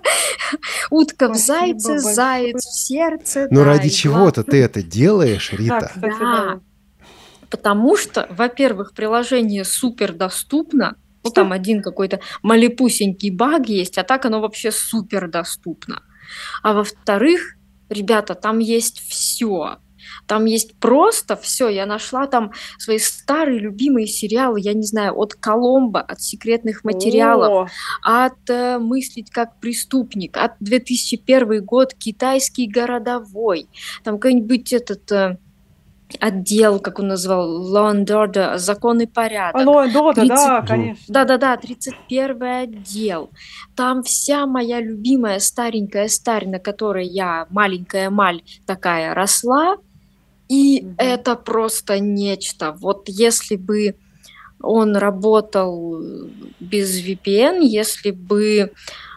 утка в зайце, заяц в сердце. Но ради чего-то ты это делаешь, Рита? Да, потому что, во-первых, приложение супер доступно. Ну, там один какой-то малепусенький баг есть, а так оно вообще супер доступно. А во-вторых, ребята, там есть все. Там есть просто все. Я нашла там свои старые любимые сериалы, я не знаю, от Коломбо, от секретных материалов, от «Мыслить как преступник», от 2001 год «Китайский городовой». Там какой-нибудь этот отдел, как он назвал, Law and Order, закон и порядок. Law and Order, да, конечно. Да-да-да, 31-й отдел. Там вся моя любимая старенькая старь, на которой я маленькая маль такая росла, и это просто нечто. Вот если бы он работал без VPN, если бы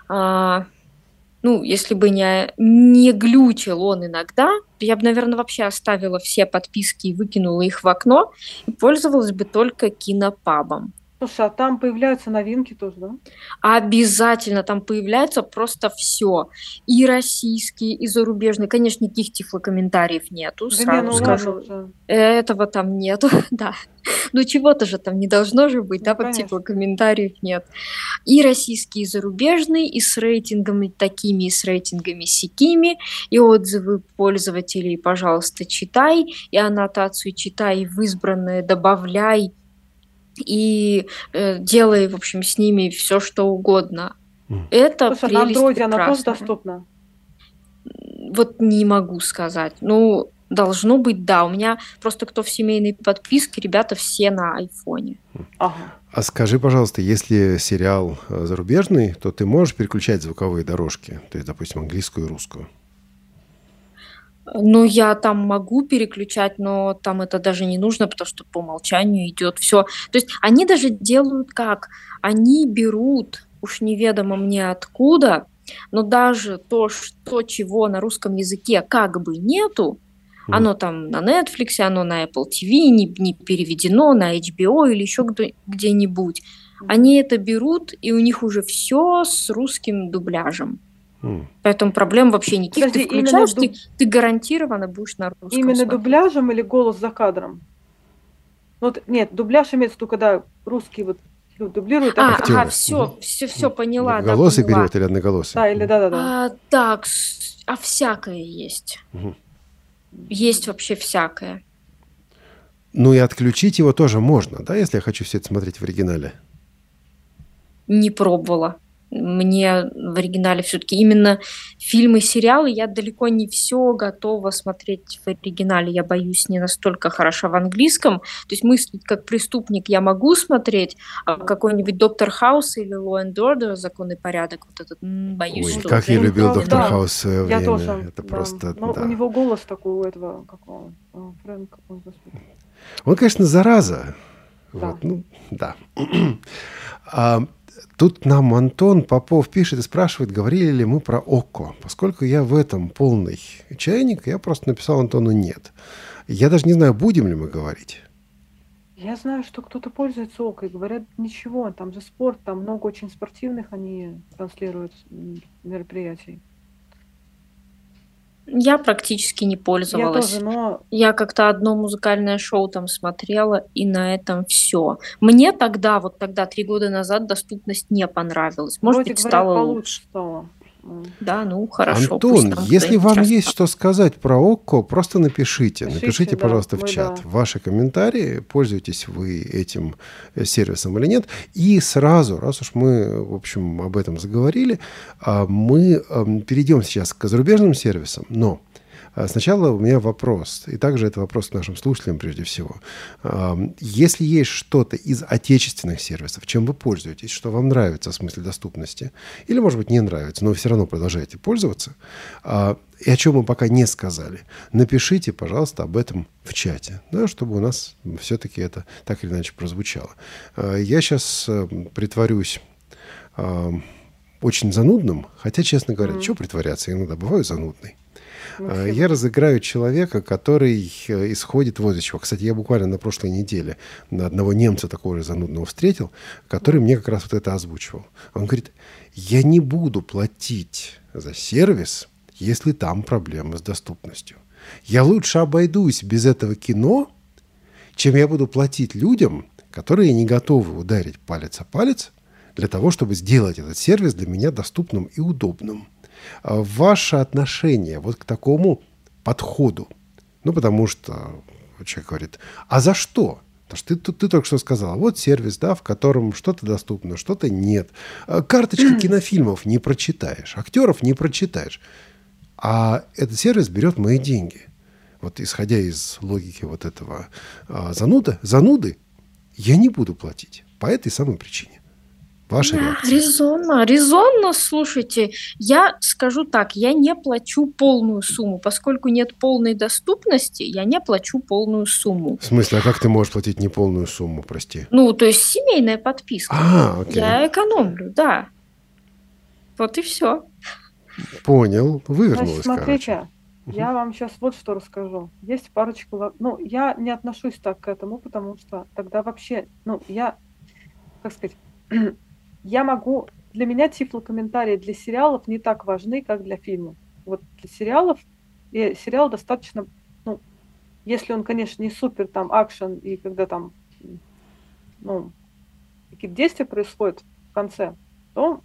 если бы не глючил он иногда, то я бы, наверное, вообще оставила все подписки и выкинула их в окно и пользовалась бы только Кинопабом. Слушай, а там появляются новинки тоже, да? Обязательно там появляется просто все. И российские, и зарубежные. Конечно, никаких тифлокомментариев нету, сразу скажу. Этого там нету, да. Ну чего-то же там не должно же быть, да, вот тифлокомментариев нет. И российские, и зарубежные, и с рейтингами такими, и с рейтингами сякими, и отзывы пользователей, пожалуйста, читай, и аннотацию читай, в избранное добавляй, и делай, в общем, с ними все, что угодно. Это прелесть. На Android она тоже доступна? Вот не могу сказать. Ну, должно быть, да. У меня просто кто в семейной подписке, ребята все на айфоне. Ага. А скажи, пожалуйста, если сериал зарубежный, то ты можешь переключать звуковые дорожки? То есть, допустим, английскую и русскую? Ну, я там могу переключать, но там это даже не нужно, потому что по умолчанию идет все. То есть они даже делают как? Они берут, уж неведомо мне откуда, но даже то, чего на русском языке как бы нету, оно там на Netflix, оно на Apple TV, не переведено, на HBO или еще где-нибудь. Они это берут, и у них уже все с русским дубляжем. Поэтому проблем вообще никаких. Подожди, ты включаешь, ты гарантированно будешь на русском. Именно смотреть. Дубляжем или голос за кадром? Вот, нет, дубляж имеется в виду, когда русский вот дублирует. Все поняла. Одноголосый перевод или одноголосый? Да, или да. Так, всякое есть. Есть вообще всякое. Ну и отключить его тоже можно, да, если я хочу все это смотреть в оригинале? Не пробовала. Мне в оригинале все-таки именно фильмы, сериалы, я далеко не все готова смотреть в оригинале. Я боюсь, не настолько хороша в английском. То есть «Мыслить как преступник» я могу смотреть, а какой-нибудь «Доктор Хаус» или «Law and Order», «Закон и порядок», вот этот, боюсь, Ой, что как я уже... любил Да, «Доктор да, Хаус» в свое я время. тоже. Это Да. просто, Но да. у него голос такой у этого, какого, Фрэнк, ой, господи. Он, конечно, зараза. Да. Вот, ну, да. Тут нам Антон Попов пишет и спрашивает, говорили ли мы про ОККО. Поскольку я в этом полный чайник, я просто написал Антону «нет». Я даже не знаю, будем ли мы говорить. Я знаю, что кто-то пользуется ОКО и говорят, ничего, там же спорт, там много очень спортивных они транслируют мероприятий. Я практически не Я пользовалась. тоже, но Я как-то одно музыкальное шоу там смотрела, и на этом все. Мне тогда, 3 года назад, доступность не понравилась. Может вроде быть, говорят, стало получше лучше. стало. Да, ну хорошо. Антон, пусть там если кто-нибудь вам расскажет. есть что сказать про ОККО, просто напишите. Напишите, да, пожалуйста, в мы, чат да. ваши комментарии, пользуетесь вы этим сервисом или нет. И сразу, раз уж мы, в общем, об этом заговорили, мы перейдем сейчас к зарубежным сервисам, но сначала у меня вопрос, и также это вопрос к нашим слушателям прежде всего. Если есть что-то из отечественных сервисов, чем вы пользуетесь, что вам нравится в смысле доступности, или, может быть, не нравится, но вы все равно продолжаете пользоваться, и о чем мы пока не сказали, напишите, пожалуйста, об этом в чате, да, чтобы у нас все-таки это так или иначе прозвучало. Я сейчас притворюсь очень занудным, хотя, честно говоря, что притворяться, я иногда бываю занудный. Я разыграю человека, который исходит вот из чего. Кстати, я буквально на прошлой неделе на одного немца такого же занудного встретил, который мне как раз вот это озвучивал. Он говорит, я не буду платить за сервис, если там проблемы с доступностью. Я лучше обойдусь без этого кино, чем я буду платить людям, которые не готовы ударить палец о палец для того, чтобы сделать этот сервис для меня доступным и удобным. Ваше отношение вот к такому подходу? Ну, потому что человек говорит, а за что? Потому что ты только что сказала, вот сервис, да, в котором что-то доступно, что-то нет. Карточки кинофильмов не прочитаешь, актеров не прочитаешь. А этот сервис берет мои деньги. Вот исходя из логики вот этого зануды, я не буду платить по этой самой причине. Ваша реакция? Резонно, слушайте, я скажу так, я не плачу полную сумму, поскольку нет полной доступности, я не плачу полную сумму. В смысле, а как ты можешь платить неполную сумму, прости? Ну, то есть семейная подписка. Окей. Я экономлю, да. Вот и все. Понял, вывернулась, Значит, смотрите, короче. я вам сейчас вот что расскажу. Есть парочку... Ну, я не отношусь так к этому, потому что тогда вообще... Ну, я... Как сказать... Я могу... Для меня тифлокомментарии для сериалов не так важны, как для фильмов. Вот для сериалов... Сериал достаточно... Ну, если он, конечно, не супер там акшен, и когда там... Ну, какие-то действия происходят в конце, то,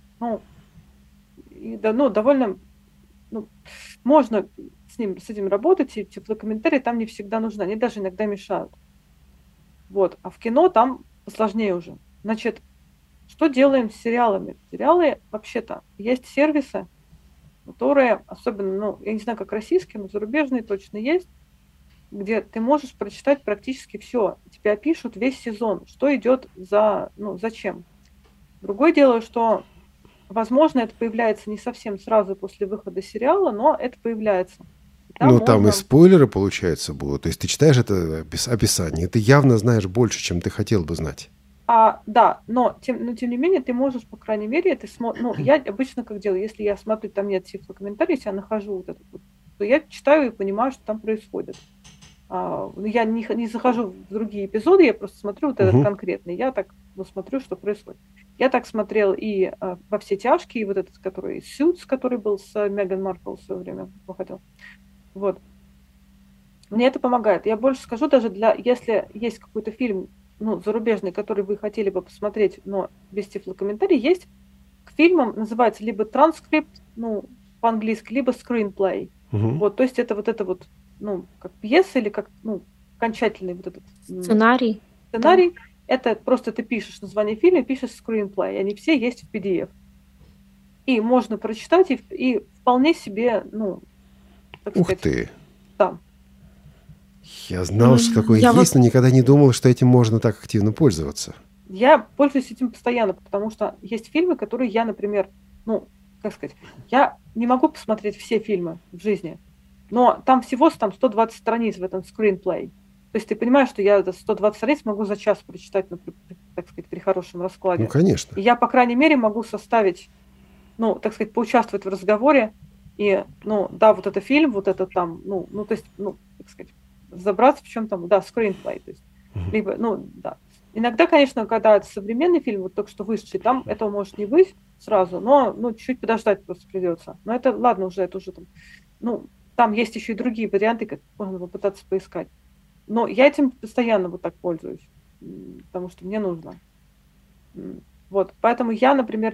довольно... Ну, можно с этим работать, и тифлокомментарии там не всегда нужны. Они даже иногда мешают. Вот. А в кино там сложнее уже. Значит, что делаем с сериалами? Сериалы, вообще-то, есть сервисы, которые, особенно, я не знаю, как российские, но зарубежные точно есть, где ты можешь прочитать практически все. Тебе опишут весь сезон, что идет зачем. Другое дело, что, возможно, это появляется не совсем сразу после выхода сериала, но это появляется. Там и спойлеры, получается, будут. То есть ты читаешь это описание, ты явно знаешь больше, чем ты хотел бы знать. Да, но тем не менее ты можешь, по крайней мере, я обычно как делаю, если я смотрю, там нет тифлокомментариев, я нахожу вот это, то я читаю и понимаю, что там происходит. Я не захожу в другие эпизоды, я просто смотрю вот этот конкретный, я так смотрю, что происходит. Я так смотрел и «Во все тяжкие», и вот этот, который «Suits», который был с Меган Маркл в свое время выходил. Вот. Мне это помогает. Я больше скажу, даже если есть какой-то фильм, зарубежный, который вы хотели бы посмотреть, но без тифлокомментариев, есть к фильмам, называется либо транскрипт, по-английски, либо screenplay. Вот, то есть это как пьеса или как, окончательный вот этот Сценарий. Да. Это просто ты пишешь название фильма, пишешь screenplay, они все есть в PDF. и можно прочитать, и вполне себе, ну, так Ух сказать, ты! да. Я знал, что такое Я есть, но никогда не думал, что этим можно так активно пользоваться. Я пользуюсь этим постоянно, потому что есть фильмы, которые я, например, ну, как сказать, я не могу посмотреть все фильмы в жизни, но там всего там 120 страниц в этом screenplay. То есть ты понимаешь, что я 120 страниц могу за час прочитать, так сказать, при хорошем раскладе. Ну, конечно. И я, по крайней мере, могу составить, ну, так сказать, поучаствовать в разговоре. И, ну, да, вот это фильм, вот это там, ну, то есть, ну, так сказать, разобраться в чем там, да, screenplay. То есть, либо, ну, да. Иногда, конечно, когда это современный фильм, вот только что вышедший, там этого может не быть сразу, но, ну, чуть подождать просто придется. Но это, ладно, уже, это уже там, ну, там есть еще и другие варианты, как можно попытаться поискать. Но я этим постоянно вот так пользуюсь, потому что мне нужно. Вот, поэтому я, например,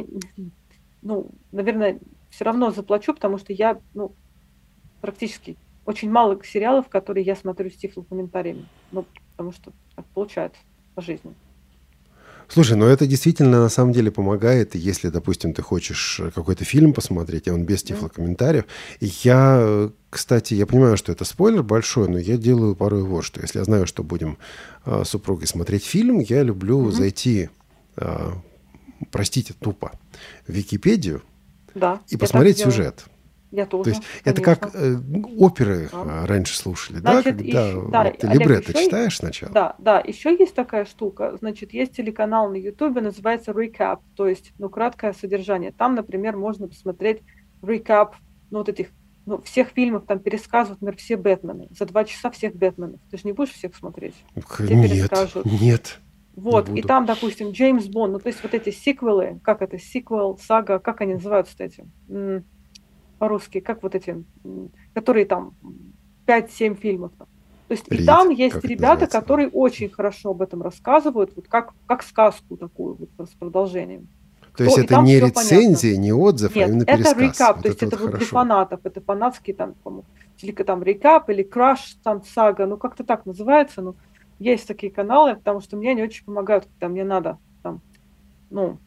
ну, наверное, все равно заплачу, потому что я, ну, практически очень мало сериалов, которые я смотрю с тифлокомментариями. Ну, потому что так получается по жизни. Слушай, ну это действительно на самом деле помогает, если, допустим, ты хочешь какой-то фильм посмотреть, и он без тифлокомментариев. И я, кстати, я понимаю, что это спойлер большой, но я делаю порой вот что. Если я знаю, что будем с супругой смотреть фильм, я люблю зайти, простите, тупо, в Википедию и посмотреть сюжет. Я тоже, то есть конечно. это как оперы раньше слушали, значит, да? Когда еще, да, вот, ты Олег, либретто еще, читаешь сначала? Да, да, еще есть такая штука. Значит, есть телеканал на Ютубе, называется Recap, то есть, ну, краткое содержание. Там, например, можно посмотреть recap, ну, вот этих, ну, всех фильмов, там пересказывают, например, все Бэтмены. За 2 часа всех Бэтменов. Ты же не будешь всех смотреть? Все перескажут. Нет. Вот, и там, допустим, Джеймс Бонд, ну, то есть вот эти сиквелы, как это, сиквел, сага, как они называются, кстати, по-русски, как вот эти, которые там 5-7 фильмов. То есть и там есть ребята, которые очень хорошо об этом рассказывают, вот как сказку такую, вот с продолжением. То есть это не рецензия, не отзыв, нет, а именно это пересказ. рекап, то есть это вот для фанатов, это фанатский там, там рекап или краш, там сага, ну как-то так называется, ну есть такие каналы, потому что мне они очень помогают, когда мне надо, там, ну,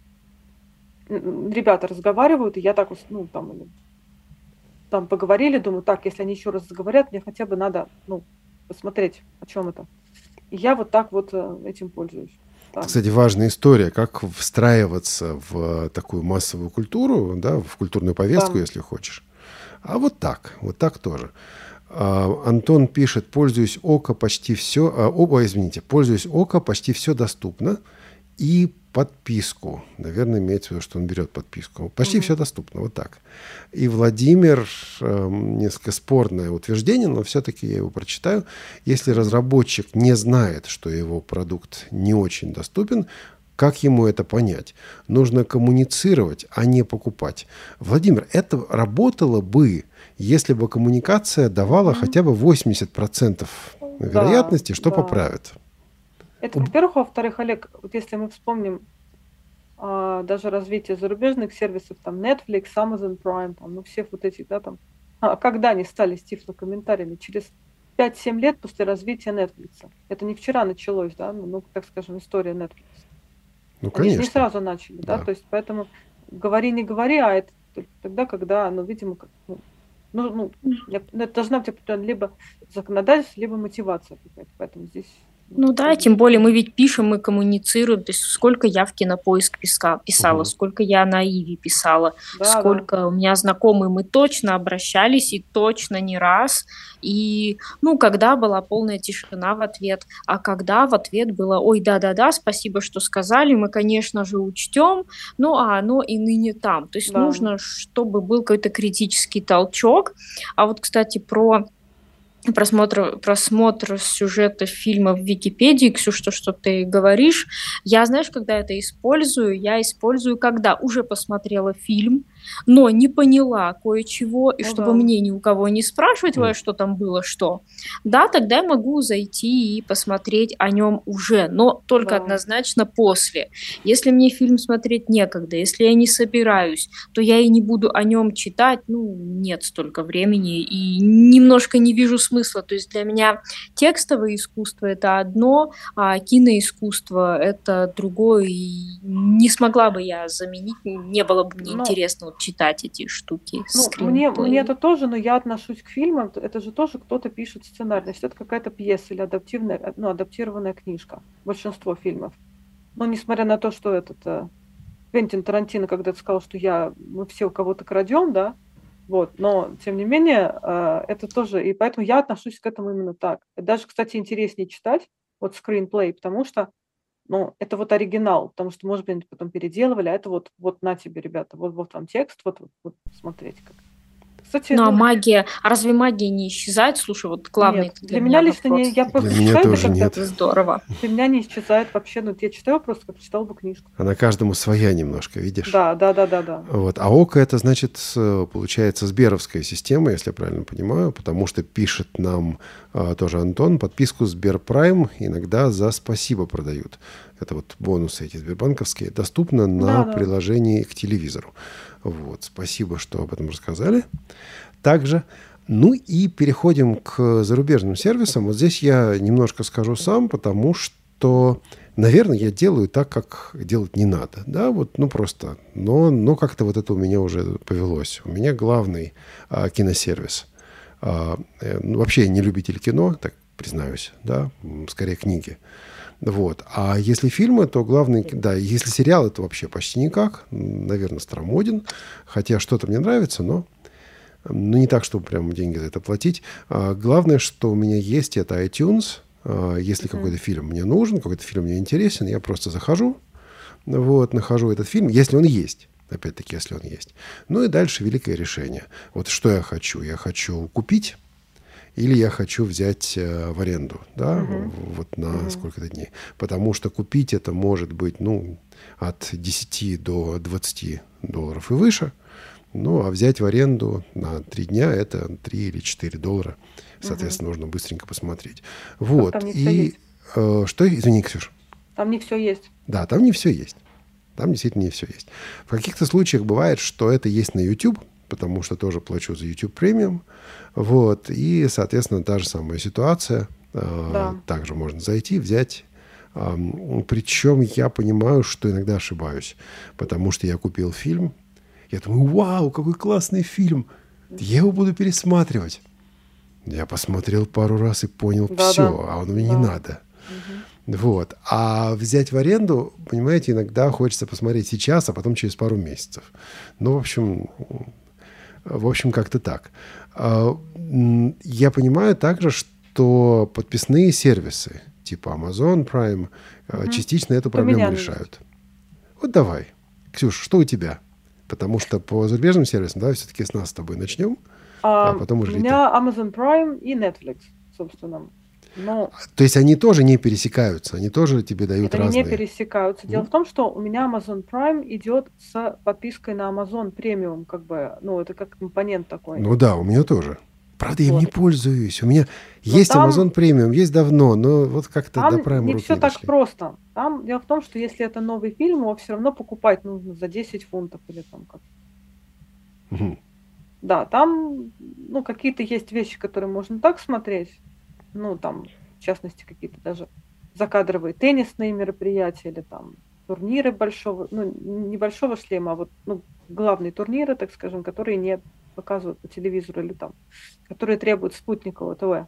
ребята разговаривают, и я так вот, ну, там поговорили, думаю, так, если они еще раз заговорят, мне хотя бы надо, ну, посмотреть, о чем это. И я вот так вот этим пользуюсь. Да. Кстати, важная история, как встраиваться в такую массовую культуру, да, в культурную повестку, да, если хочешь. А вот так тоже. Антон пишет, пользуюсь ОКО почти все, пользуюсь ОКО почти все доступно и подписку. Наверное, имеется в виду, что он берет подписку. Почти все доступно, вот так. И Владимир, несколько спорное утверждение, но все-таки я его прочитаю. Если разработчик не знает, что его продукт не очень доступен, как ему это понять? Нужно коммуницировать, а не покупать. Владимир, это работало бы, если бы коммуникация давала хотя бы 80% вероятности, что поправит. Это, во-первых. Во-вторых, Олег, вот если мы вспомним даже развитие зарубежных сервисов, там Netflix, Amazon Prime, там, ну все вот эти, да, там, когда они стали с тифлокомментариями? Через 5-7 лет после развития Netflix. Это не вчера началось, да, ну, так скажем, история Netflix. Ну, они же не сразу начали, да, то есть поэтому говори, не говори, а это тогда, когда, ну, видимо, это должна быть либо законодательство, либо мотивация какая-то, поэтому здесь... Ну да, тем более мы ведь пишем, мы коммуницируем, то есть сколько я в Кинопоиск писала, сколько я на Иви писала, сколько у меня знакомые, мы точно обращались и точно не раз, и, ну, когда была полная тишина в ответ, а когда в ответ было, ой, да-да-да, спасибо, что сказали, мы, конечно же, учтем, ну, а оно и ныне там, то есть нужно, чтобы был какой-то критический толчок, а вот, кстати, про просмотр сюжетов фильмов в Википедии, Ксюш, то, что ты говоришь, я, знаешь, когда это использую, я использую, когда уже посмотрела фильм, но не поняла кое-чего, и чтобы мне ни у кого не спрашивать, что там было, что, да, тогда я могу зайти и посмотреть о нем уже, но только однозначно после. Если мне фильм смотреть некогда, если я не собираюсь, то я и не буду о нем читать, ну, нет столько времени, и немножко не вижу смысла. То есть для меня текстовое искусство – это одно, а киноискусство – это другое. И не смогла бы я заменить, не было бы мне интересно вот читать эти штуки, мне это тоже, но я отношусь к фильмам, это же тоже кто-то пишет сценарий, значит, это какая-то пьеса или адаптированная книжка, большинство фильмов. Но несмотря на то, что Квентин Тарантино когда-то сказал, что мы все у кого-то крадем, да, вот, но тем не менее это тоже, и поэтому я отношусь к этому именно так. Даже, кстати, интереснее читать вот скринплей, потому что, это вот оригинал, потому что, может быть, потом переделывали, а это вот на тебе, ребята, вот вам текст, вот смотрите как. Кстати, а магия, разве магия не исчезает? Слушай, вот главный нет, для меня лично вопрос. не, я просто для меня читаю, тоже нет. Это здорово. Для меня не исчезает вообще, я читаю просто, как читал бы книжку. Она каждому своя немножко, видишь? Да. Вот. А ОКО это, значит, получается, сберовская система, если я правильно понимаю, потому что пишет нам тоже Антон, подписку Сберпрайм иногда за спасибо продают. Это вот бонусы эти сбербанковские. Доступно на приложении к телевизору. Вот. Спасибо, что об этом рассказали. Также. Ну и переходим к зарубежным сервисам. Вот здесь я немножко скажу сам, потому что, наверное, я делаю так, как делать не надо. Да, вот, просто. Но как-то вот это у меня уже повелось. У меня главный киносервис. Вообще я не любитель кино, так признаюсь, да, скорее книги. Вот. А если фильмы, то главный... Да, если сериал, это вообще почти никак. Наверное, старомоден. Хотя что-то мне нравится, но не так, чтобы прям деньги за это платить. Главное, что у меня есть, это iTunes. Если какой-то фильм мне нужен, какой-то фильм мне интересен, я просто захожу, нахожу этот фильм, если он есть. Опять-таки, если он есть. Ну и дальше великое решение. Вот что я хочу? Я хочу купить или я хочу взять в аренду, да, вот на сколько-то дней. Потому что купить это может быть, от 10 до 20 долларов и выше. А взять в аренду на 3 дня это 3 или 4 доллара. Соответственно, нужно быстренько посмотреть. Вот. Там не все есть. Что? Извини, Ксюш. Там не все есть. Да, там не все есть. Там действительно не все есть. В каких-то случаях бывает, что это есть на YouTube, потому что тоже плачу за YouTube премиум. Вот. И, соответственно, та же самая ситуация. Также можно зайти, взять. Причем я понимаю, что иногда ошибаюсь. Потому что я купил фильм. Я думаю, вау, какой классный фильм. Я его буду пересматривать. Я посмотрел пару раз и понял, все, а он мне не надо. Вот. А взять в аренду, понимаете, иногда хочется посмотреть сейчас, а потом через пару месяцев. В общем, как-то так. Я понимаю также, что подписные сервисы, типа Amazon Prime, частично эту проблему решают. Вот давай. Ксюш, что у тебя? Потому что по зарубежным сервисам, да, все-таки с нас с тобой начнем, а потом уже... У меня Amazon Prime и Netflix, собственно. То есть они тоже не пересекаются, они тоже тебе дают разные... Они не пересекаются. Дело в том, что у меня Amazon Prime идет с подпиской на Amazon Premium, это как компонент такой. У меня тоже. Правда, я им не пользуюсь. У меня есть Amazon Premium, есть давно, но вот как-то до Prime не руки все не так дошли. просто. Там дело в том, что если это новый фильм, его все равно покупать нужно за 10 фунтов или там как. Да, там, какие-то есть вещи, которые можно так смотреть. Там, в частности, какие-то даже закадровые теннисные мероприятия или там турниры большого, небольшого шлема, а вот, главные турниры, так скажем, которые не показывают по телевизору или там, которые требуют спутникового ТВ.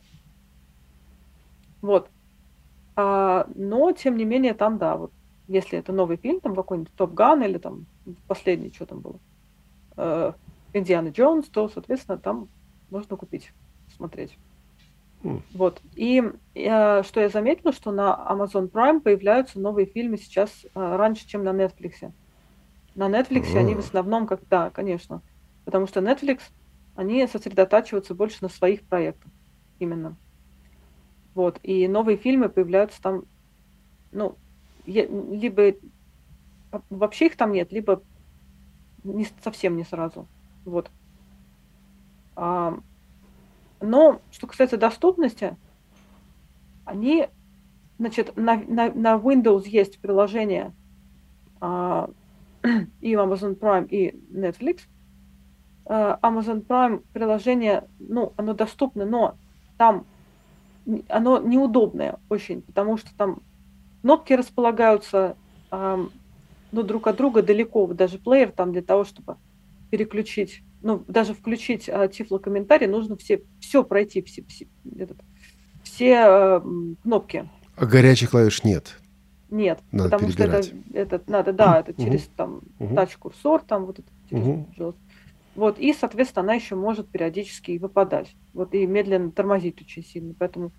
Вот. Но, тем не менее, там, да, вот, если это новый фильм, там какой-нибудь Топ Ган или там последний, что там было, Индиана Джонс, то, соответственно, там можно купить, смотреть. Вот. И что я заметила, что на Amazon Prime появляются новые фильмы сейчас раньше, чем на Netflix. На Netflix они в основном, конечно. Потому что Netflix, они сосредотачиваются больше на своих проектах. Именно. Вот. И новые фильмы появляются там, либо вообще их там нет, либо совсем не сразу. Вот. Но, что касается доступности, они, значит, на Windows есть приложение и Amazon Prime, и Netflix. Amazon Prime приложение, оно доступно, но там оно неудобное очень, потому что там кнопки располагаются друг от друга далеко, даже плеер там для того, чтобы переключить, даже включить тифлокомментарий, нужно все пройти, все кнопки. А горячих клавиш нет? Нет, надо потому перебирать. что это надо, это через там тач-курсор, там вот это через вот, и, соответственно, она еще может периодически и выпадать, вот, и медленно тормозить очень сильно, поэтому,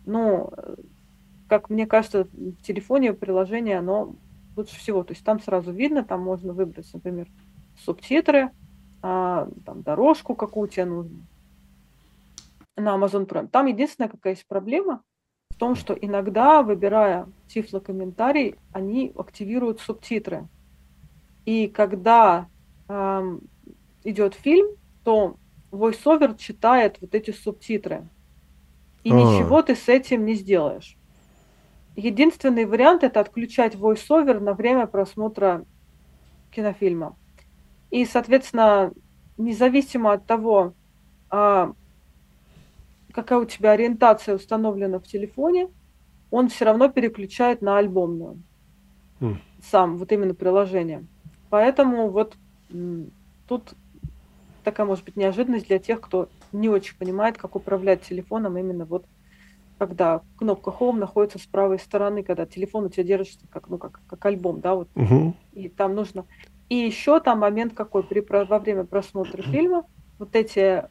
как мне кажется, в телефоне приложение, оно лучше всего, то есть там сразу видно, там можно выбрать, например, субтитры, там дорожку, какую тебе нужно на Amazon Prime. Там единственная какая есть проблема в том, что иногда, выбирая тифлокомментарий, они активируют субтитры. И когда идет фильм, то VoiceOver читает вот эти субтитры. И ничего ты с этим не сделаешь. Единственный вариант – это отключать VoiceOver на время просмотра кинофильма. И, соответственно, независимо от того, какая у тебя ориентация установлена в телефоне, он все равно переключает на альбомную. Сам, вот именно приложение. Поэтому вот тут такая, может быть, неожиданность для тех, кто не очень понимает, как управлять телефоном именно вот когда кнопка Home находится с правой стороны, когда телефон у тебя держится как альбом, да, вот. И там нужно... И еще там момент какой, во время просмотра фильма, вот эти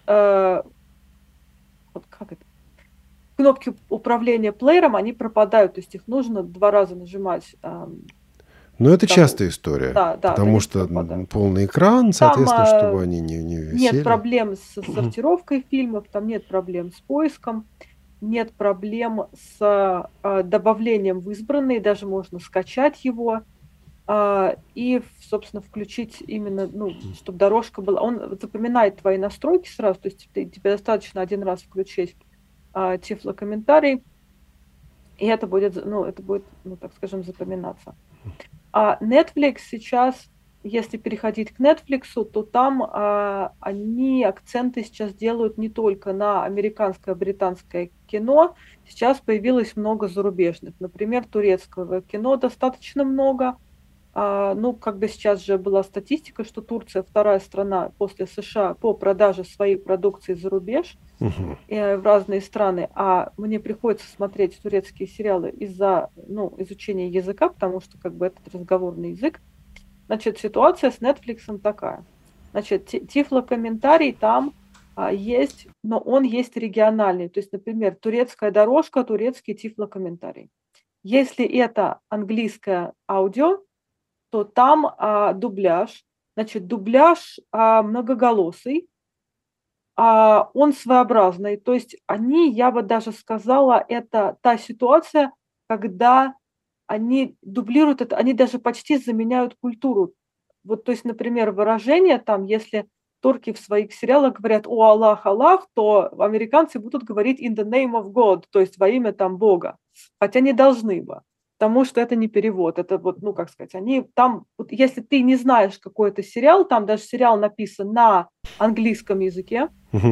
кнопки управления плеером, они пропадают, то есть их нужно 2 раза нажимать. Это частая история, потому что пропадают. Полный экран, соответственно, чтобы они не висели. Нет проблем с сортировкой фильмов, там нет проблем с поиском, нет проблем с добавлением в избранные, даже можно скачать его и, собственно, включить именно, чтобы дорожка была. Он запоминает твои настройки сразу, то есть тебе достаточно 1 раз включить тифлокомментарий, и это будет, так скажем, запоминаться. А Netflix сейчас, если переходить к Netflix, то там они акценты сейчас делают не только на американское, британское кино. Сейчас появилось много зарубежных. Например, турецкого кино достаточно много. Сейчас же была статистика, что Турция 2-я страна после США по продаже своей продукции за рубеж в разные страны, а мне приходится смотреть турецкие сериалы из-за изучения языка, потому что этот разговорный язык. Значит, ситуация с Netflix такая. Значит, тифлокомментарий там есть, но он есть региональный. То есть, например, турецкая дорожка, турецкий тифлокомментарий. Если это английское аудио, то там дубляж. Значит, дубляж многоголосый, он своеобразный. То есть я бы даже сказала, это та ситуация, когда они дублируют это, они даже почти заменяют культуру. Вот, то есть, например, выражение там, если турки в своих сериалах говорят «О Аллах, Аллах», то американцы будут говорить «in the name of God», то есть во имя там Бога. Хотя не должны бы. Потому что это не перевод, это они там, если ты не знаешь какой-то сериал, там даже сериал написан на английском языке,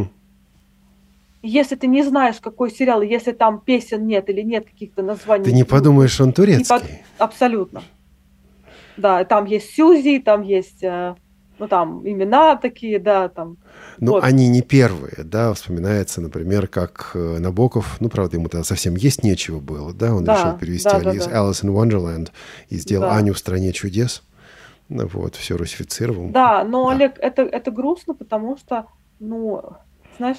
если ты не знаешь, какой сериал, если там песен нет или нет каких-то названий... Ты не подумаешь, он турецкий. Абсолютно. Да, там есть Сьюзи, там есть... там имена такие, да, там. Они не первые, да, вспоминается, например, как Набоков, правда, ему тогда совсем есть нечего было, да, он решил перевести Alice in Wonderland и сделал Аню в стране чудес, все русифицировал. Да, но, Олег, это грустно, потому что, знаешь,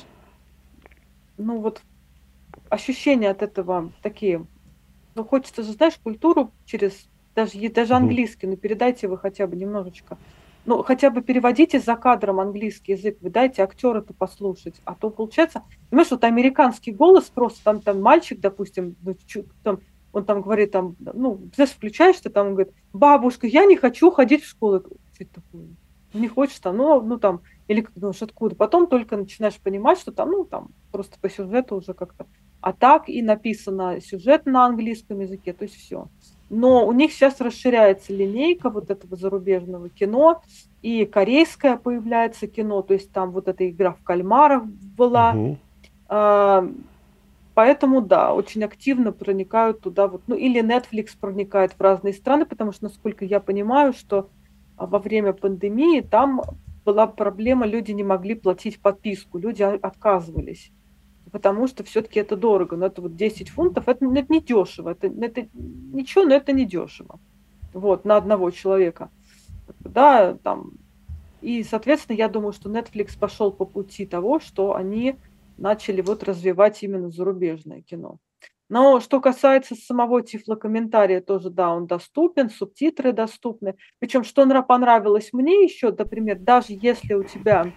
ощущения от этого такие, хочется же, знаешь, культуру через, даже английский, передайте вы хотя бы немножечко. Хотя бы переводите за кадром английский язык, вы дайте актеру-то послушать. А то получается, понимаешь, американский голос, просто там мальчик, допустим, он там говорит, знаешь, включаешь, ты там, он говорит, бабушка, я не хочу ходить в школу. Что это такое? Не хочешь там, или откуда. Потом только начинаешь понимать, что там просто по сюжету уже как-то. А так и написано сюжет на английском языке, то есть все. Но у них сейчас расширяется линейка вот этого зарубежного кино, и корейское появляется кино, то есть там эта игра в кальмарах была, Поэтому, да, очень активно проникают туда, вот, ну, или Netflix проникает в разные страны, потому что, насколько я понимаю, что во время пандемии там была проблема, люди не могли платить подписку, люди отказывались, потому что все-таки это дорого. Но это вот 10 фунтов, это не дешево, это ничего, но это не дешево. Вот, на одного человека. Да, там. И, соответственно, я думаю, что Netflix пошел по пути того, что они начали вот развивать именно зарубежное кино. Но что касается самого тифлокомментария, тоже, да, он доступен, субтитры доступны. Причем, что понравилось мне еще, например, даже если у тебя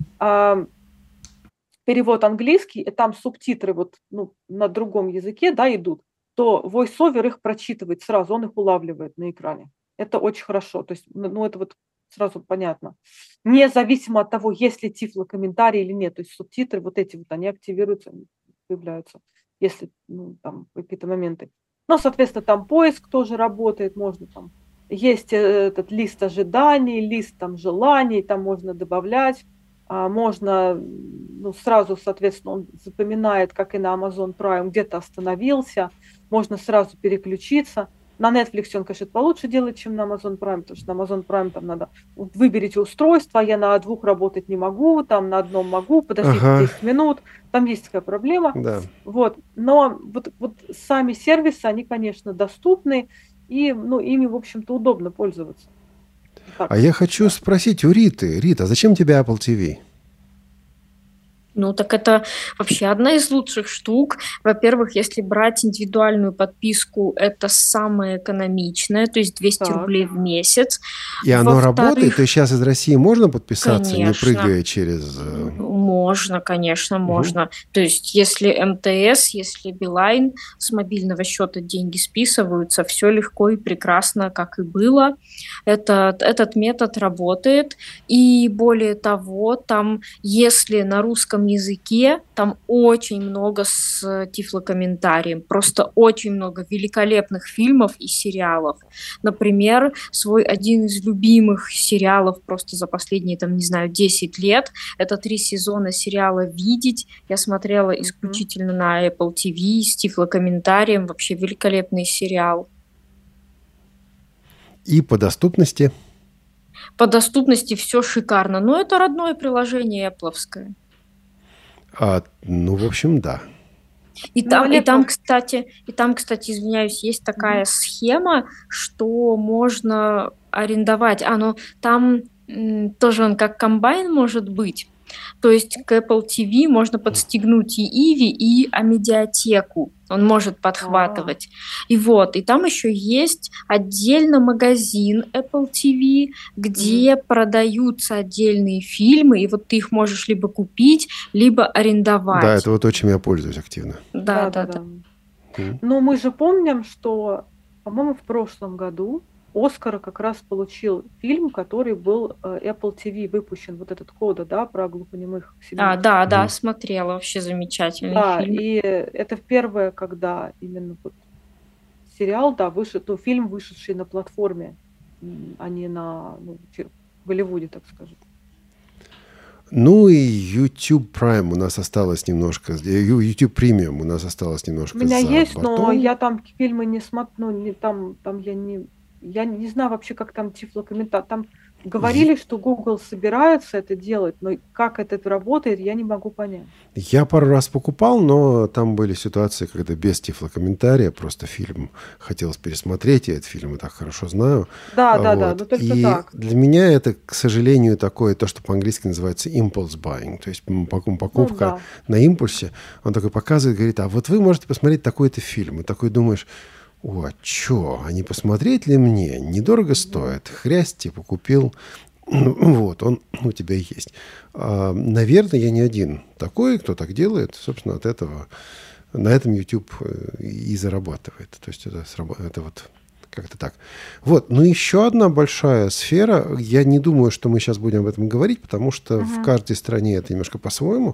перевод английский, и там субтитры вот, ну, на другом языке, да, идут, то voice-over их прочитывает сразу, он их улавливает на экране. Это очень хорошо. То есть, ну, это вот сразу понятно. Независимо от того, есть ли тифлокомментарий или нет. То есть субтитры вот эти вот, они активируются, они появляются, если, ну, там какие-то моменты. Ну, соответственно, там поиск тоже работает, можно там, есть этот лист ожиданий, лист там желаний, там можно добавлять, можно, ну, сразу, соответственно, он запоминает, как и на Amazon Prime, где-то остановился, можно сразу переключиться. На Netflix он, конечно, получше делает, чем на Amazon Prime, потому что на Amazon Prime там надо выберите устройство, я на 2 работать не могу, там на 1 могу, подождите 10 минут, там есть такая проблема. Да. Вот. Но вот сами сервисы, они, конечно, доступны, и, ну, ими, в общем-то, удобно пользоваться. Так. А я хочу спросить у Риты. Рита, зачем тебе Apple TV? Ну, так это вообще одна из лучших штук. Во-первых, если брать индивидуальную подписку, это самое экономичное, то есть 200 рублей в месяц. И оно работает? То есть сейчас из России можно подписаться, конечно, не прыгая через... Можно, конечно, можно. То есть если МТС, если Билайн, с мобильного счета деньги списываются, все легко и прекрасно, как и было. Этот метод работает. И более того, там, если на русском языке, там очень много с тифлокомментарием, просто очень много великолепных фильмов и сериалов. Например, свой один из любимых сериалов просто за последние, там, не знаю, 10 лет, это 3 сезона сериала «Видеть». Я смотрела исключительно на Apple TV с тифлокомментарием, вообще великолепный сериал. И по доступности? По доступности все шикарно, но это родное приложение Apple-овское. Ну, в общем, да. И там, кстати, извиняюсь, есть такая схема, что можно арендовать. Ну, там тоже он как комбайн может быть. То есть к Apple TV можно подстегнуть и Иви, и Амедиатеку. Он может подхватывать. И там еще есть отдельно магазин Apple TV, где продаются отдельные фильмы, и вот ты их можешь либо купить, либо арендовать. Да, это вот то, чем я пользуюсь активно. Да. Но мы же помним, что, по-моему, в прошлом году Оскара как раз получил фильм, который был Apple TV выпущен, вот этот «Кода», да, про глухонемых семей. Да, смотрела, вообще замечательный фильм. Да, и это первое, когда именно вот сериал, да, фильм, вышедший на платформе, а не в Голливуде, так скажем. Ну и YouTube Prime у нас осталось немножко, YouTube Premium у нас осталось немножко. У меня есть, но я там фильмы не смотрю, там я не знаю вообще, как там тифлокомментарий. Там говорили, что Google собирается это делать, но как это работает, я не могу понять. Я пару раз покупал, но там были ситуации, когда без тифлокомментария просто фильм хотелось пересмотреть, я этот фильм и так хорошо знаю. Да, но только и так. Для меня это, к сожалению, такое, то, что по-английски называется impulse buying, то есть покупка на импульсе. Он такой показывает, говорит, а вот вы можете посмотреть такой-то фильм. И такой думаешь... а не посмотреть ли мне? Недорого стоит. Хрясь, типа, купил. Вот, он у тебя есть. Наверное, я не один такой, кто так делает. Собственно, от этого на этом YouTube и зарабатывает. То есть это вот как-то так. Вот, ну еще одна большая сфера. Я не думаю, что мы сейчас будем об этом говорить, потому что в каждой стране это немножко по-своему.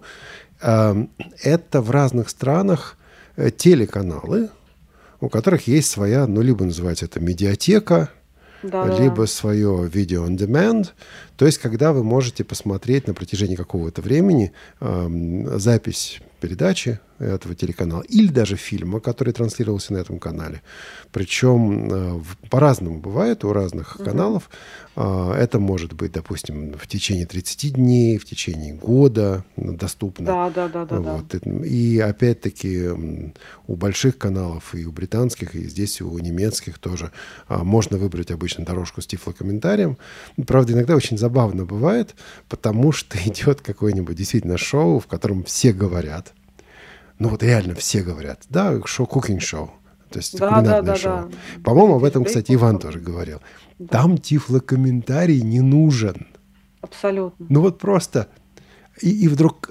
Это в разных странах телеканалы, у которых есть своя, либо называется это медиатека, либо свое видео on demand. То есть, когда вы можете посмотреть на протяжении какого-то времени запись передачи этого телеканала или даже фильма, который транслировался на этом канале. Причем по-разному бывает у разных каналов. Это может быть, допустим, в течение 30 дней, в течение года доступно. Да. И опять-таки у больших каналов, и у британских, и здесь у немецких тоже можно выбрать обычно дорожку с тифлокомментарием. Правда, иногда очень забавно бывает, потому что идет какое-нибудь действительно шоу, в котором все говорят. Ну вот реально все говорят. Да, кукинг-шоу. То есть кулинарное шоу. По-моему, об этом, кстати, Иван тоже говорил. Там тифлокомментарий не нужен. Абсолютно. Ну вот просто... И вдруг...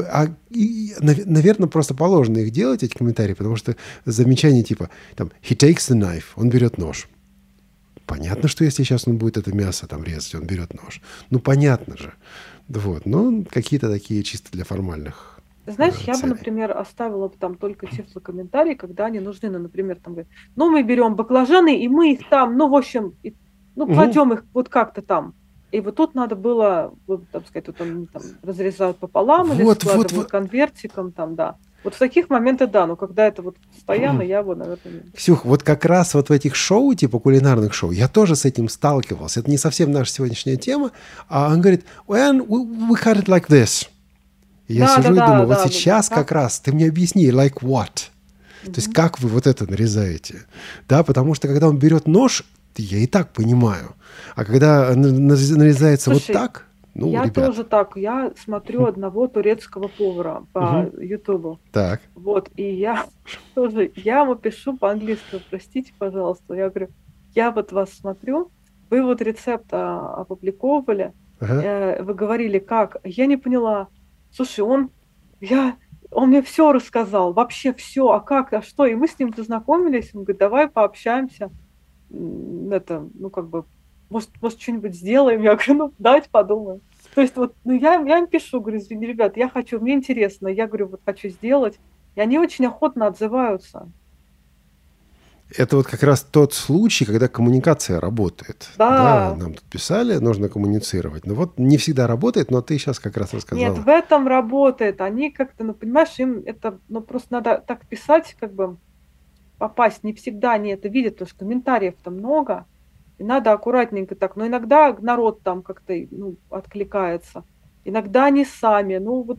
наверное, просто положено их делать, эти комментарии, потому что замечания типа там, he takes the knife, он берет нож. Понятно, что если сейчас он будет это мясо там резать, он берет нож. Ну, понятно же. Вот. Но какие-то такие чисто для формальных Знаешь, целей. я бы, например, оставила бы там только тифлокомментарии, когда они нужны. Ну, например, там говорят, ну, мы берем баклажаны, и мы их там, ну, в общем, кладем их вот как-то там. И вот тут надо было, там сказать, вот он там разрезают пополам или складывают конвертиком там, да. Вот в таких моментах, да, но когда это вот постоянно, я его, наверное... Ксюх, вот как раз вот в этих шоу, типа кулинарных шоу, я тоже с этим сталкивался. Это не совсем наша сегодняшняя тема. А он говорит, well, we cut it like this. И я сижу и думаю, вот сейчас как раз ты мне объясни, like what? То есть как вы вот это нарезаете? Да, потому что когда он берет нож, я и так понимаю. А когда нарезается вот так... Ну, я ребят. тоже так. Я смотрю одного турецкого повара по Ютубу. Так. Вот, и я тоже, я ему пишу по-английски, простите, пожалуйста. Я говорю, я вот вас смотрю, вы вот рецепт опубликовывали, вы говорили, как, я не поняла. Слушай, он мне все рассказал, вообще все, а как, а что? И мы с ним познакомились, он говорит, давай пообщаемся, может, что-нибудь сделаем? Я говорю, ну, давайте подумаем. То есть вот я им пишу, говорю, извини, ребят, я хочу, мне интересно, я говорю, вот хочу сделать. И они очень охотно отзываются. Это вот как раз тот случай, когда коммуникация работает. Да, нам тут писали, нужно коммуницировать. Но вот не всегда работает, но ты сейчас как раз рассказала. Нет, в этом работает. Они как-то, понимаешь, им это, просто надо так писать, как бы попасть. Не всегда они это видят, потому что комментариев-то много. И надо аккуратненько так. Но иногда народ там как-то откликается. Иногда они сами. Вот.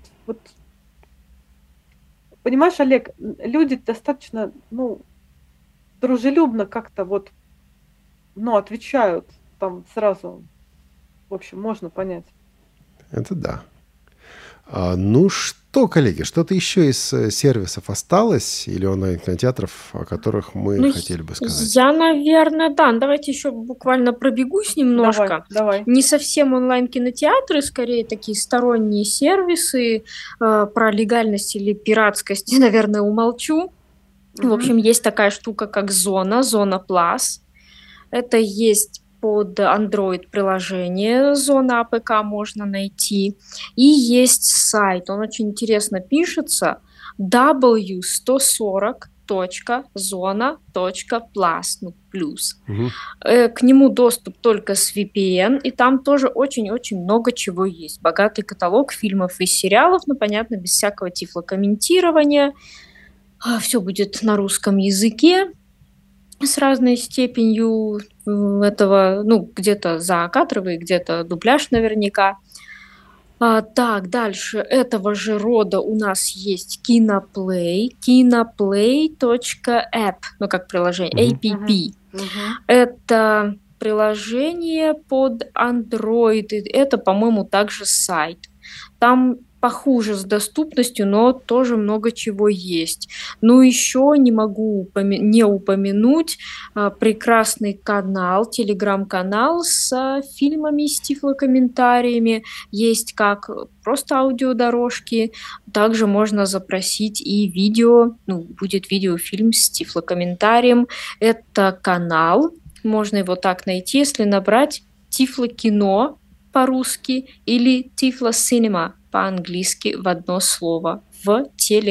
Понимаешь, Олег, люди достаточно, дружелюбно как-то отвечают там сразу. В общем, можно понять. Это да. Ну что, коллеги, что-то еще из сервисов осталось или онлайн-кинотеатров, о которых мы хотели бы сказать? Я, наверное, да. Давайте еще буквально пробегусь немножко. Давай. Не совсем онлайн-кинотеатры, скорее такие сторонние сервисы. Про легальность или пиратскость, наверное, умолчу. В общем, есть такая штука, как Зона Plus. Это есть под Android приложение Зона АПК можно найти. И есть сайт, он очень интересно пишется, w140.zona.plus. К нему доступ только с VPN, и там тоже очень-очень много чего есть. Богатый каталог фильмов и сериалов, понятно, без всякого тифлокомментирования. Все будет на русском языке. С разной степенью этого, где-то закадровый, где-то дубляж наверняка. Так, дальше этого же рода у нас есть Киноплей, kinoplay.app, как приложение, app. Это приложение под Android, это, по-моему, также сайт. Там похуже с доступностью, но тоже много чего есть. Еще не могу не упомянуть прекрасный канал, телеграм-канал с фильмами, с тифлокомментариями. Есть как просто аудиодорожки, также можно запросить и видео, будет видеофильм с тифлокомментарием. Это канал, можно его так найти, если набрать «Тифлокино» по-русски или «Тифлосинема» по-английски в одно слово в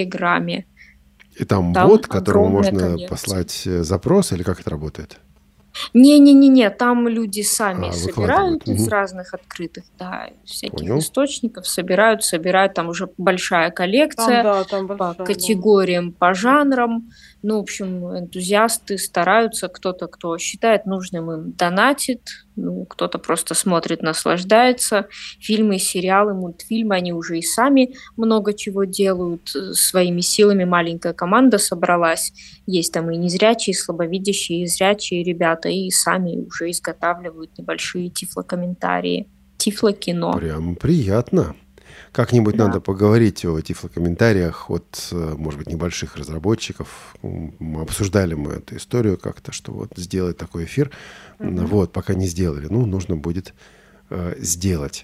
Телеграме. И там бот, которому можно послать запрос, или как это работает? Не-не-не-не, там люди сами собирают выкладывают. из разных открытых, да, всяких Понял. источников, собирают, там уже большая коллекция Там по большая, да. категориям, по жанрам. Ну, в общем, энтузиасты стараются, кто-то, кто считает нужным, им донатит, ну, кто-то просто смотрит, наслаждается. Фильмы, сериалы, мультфильмы, они уже и сами много чего делают своими силами. Маленькая команда собралась. Есть там и незрячие, и слабовидящие, и зрячие ребята, и сами уже изготавливают небольшие тифлокомментарии. Тифлокино. Прям приятно. Как-нибудь Да. надо поговорить о тифлокомментариях от, может быть, небольших разработчиков. Обсуждали мы эту историю как-то, что вот сделать такой эфир. Вот, пока не сделали. Ну, нужно будет сделать.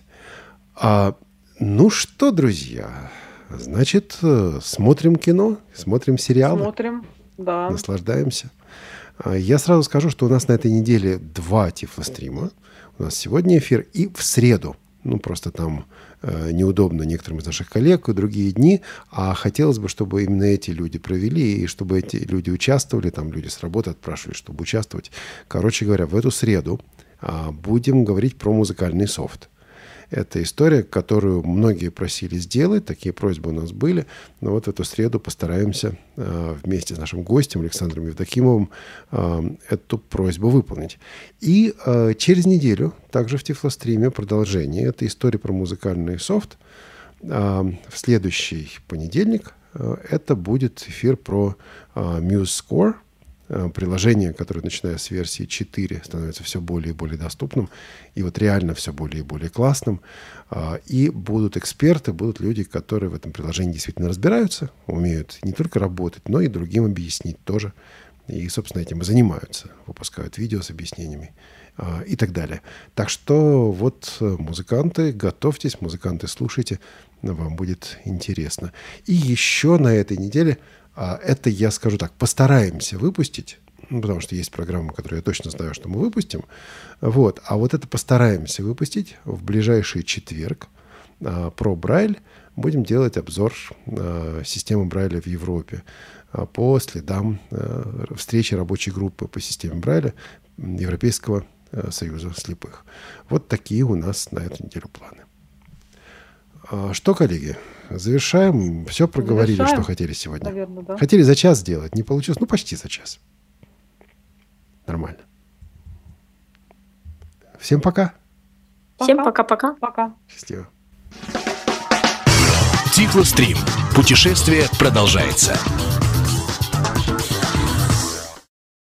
Ну что, друзья, значит, смотрим кино, смотрим сериалы. Смотрим, да. Наслаждаемся. Я сразу скажу, что у нас на этой неделе 2 тифлострима. У нас сегодня эфир и в среду. Ну, просто там неудобно некоторым из наших коллег и другие дни, а хотелось бы, чтобы именно эти люди провели, и чтобы эти люди участвовали, там люди с работы отпрашивали, чтобы участвовать. Короче говоря, в эту среду будем говорить про музыкальный софт. Это история, которую многие просили сделать, такие просьбы у нас были, но вот в эту среду постараемся вместе с нашим гостем Александром Евдокимовым эту просьбу выполнить. И через неделю, также в Тифлостриме, продолжение этой истории про музыкальный софт. В следующий понедельник это будет эфир про MuseScore, приложение, которое, начиная с версии 4, становится все более и более доступным, и вот реально все более и более классным. И будут эксперты, будут люди, которые в этом приложении действительно разбираются, умеют не только работать, но и другим объяснить тоже. И, собственно, этим и занимаются. Выпускают видео с объяснениями и так далее. Так что вот, музыканты, готовьтесь, музыканты, слушайте, вам будет интересно. И еще на этой неделе это, я скажу так, постараемся выпустить, потому что есть программы, которые я точно знаю, что мы выпустим. Вот. А вот это постараемся выпустить в ближайший четверг про Брайль. Будем делать обзор системы Брайля в Европе по следам встречи рабочей группы по системе Брайля Европейского союза слепых. Вот такие у нас на эту неделю планы. Что, коллеги, завершаем. Все проговорили, Завершаем, что хотели сегодня. наверное, да. Хотели за час сделать, не получилось. Ну, почти за час. Нормально. Всем пока. Всем пока-пока. Пока. Счастливо. Тифлострим. Путешествие продолжается.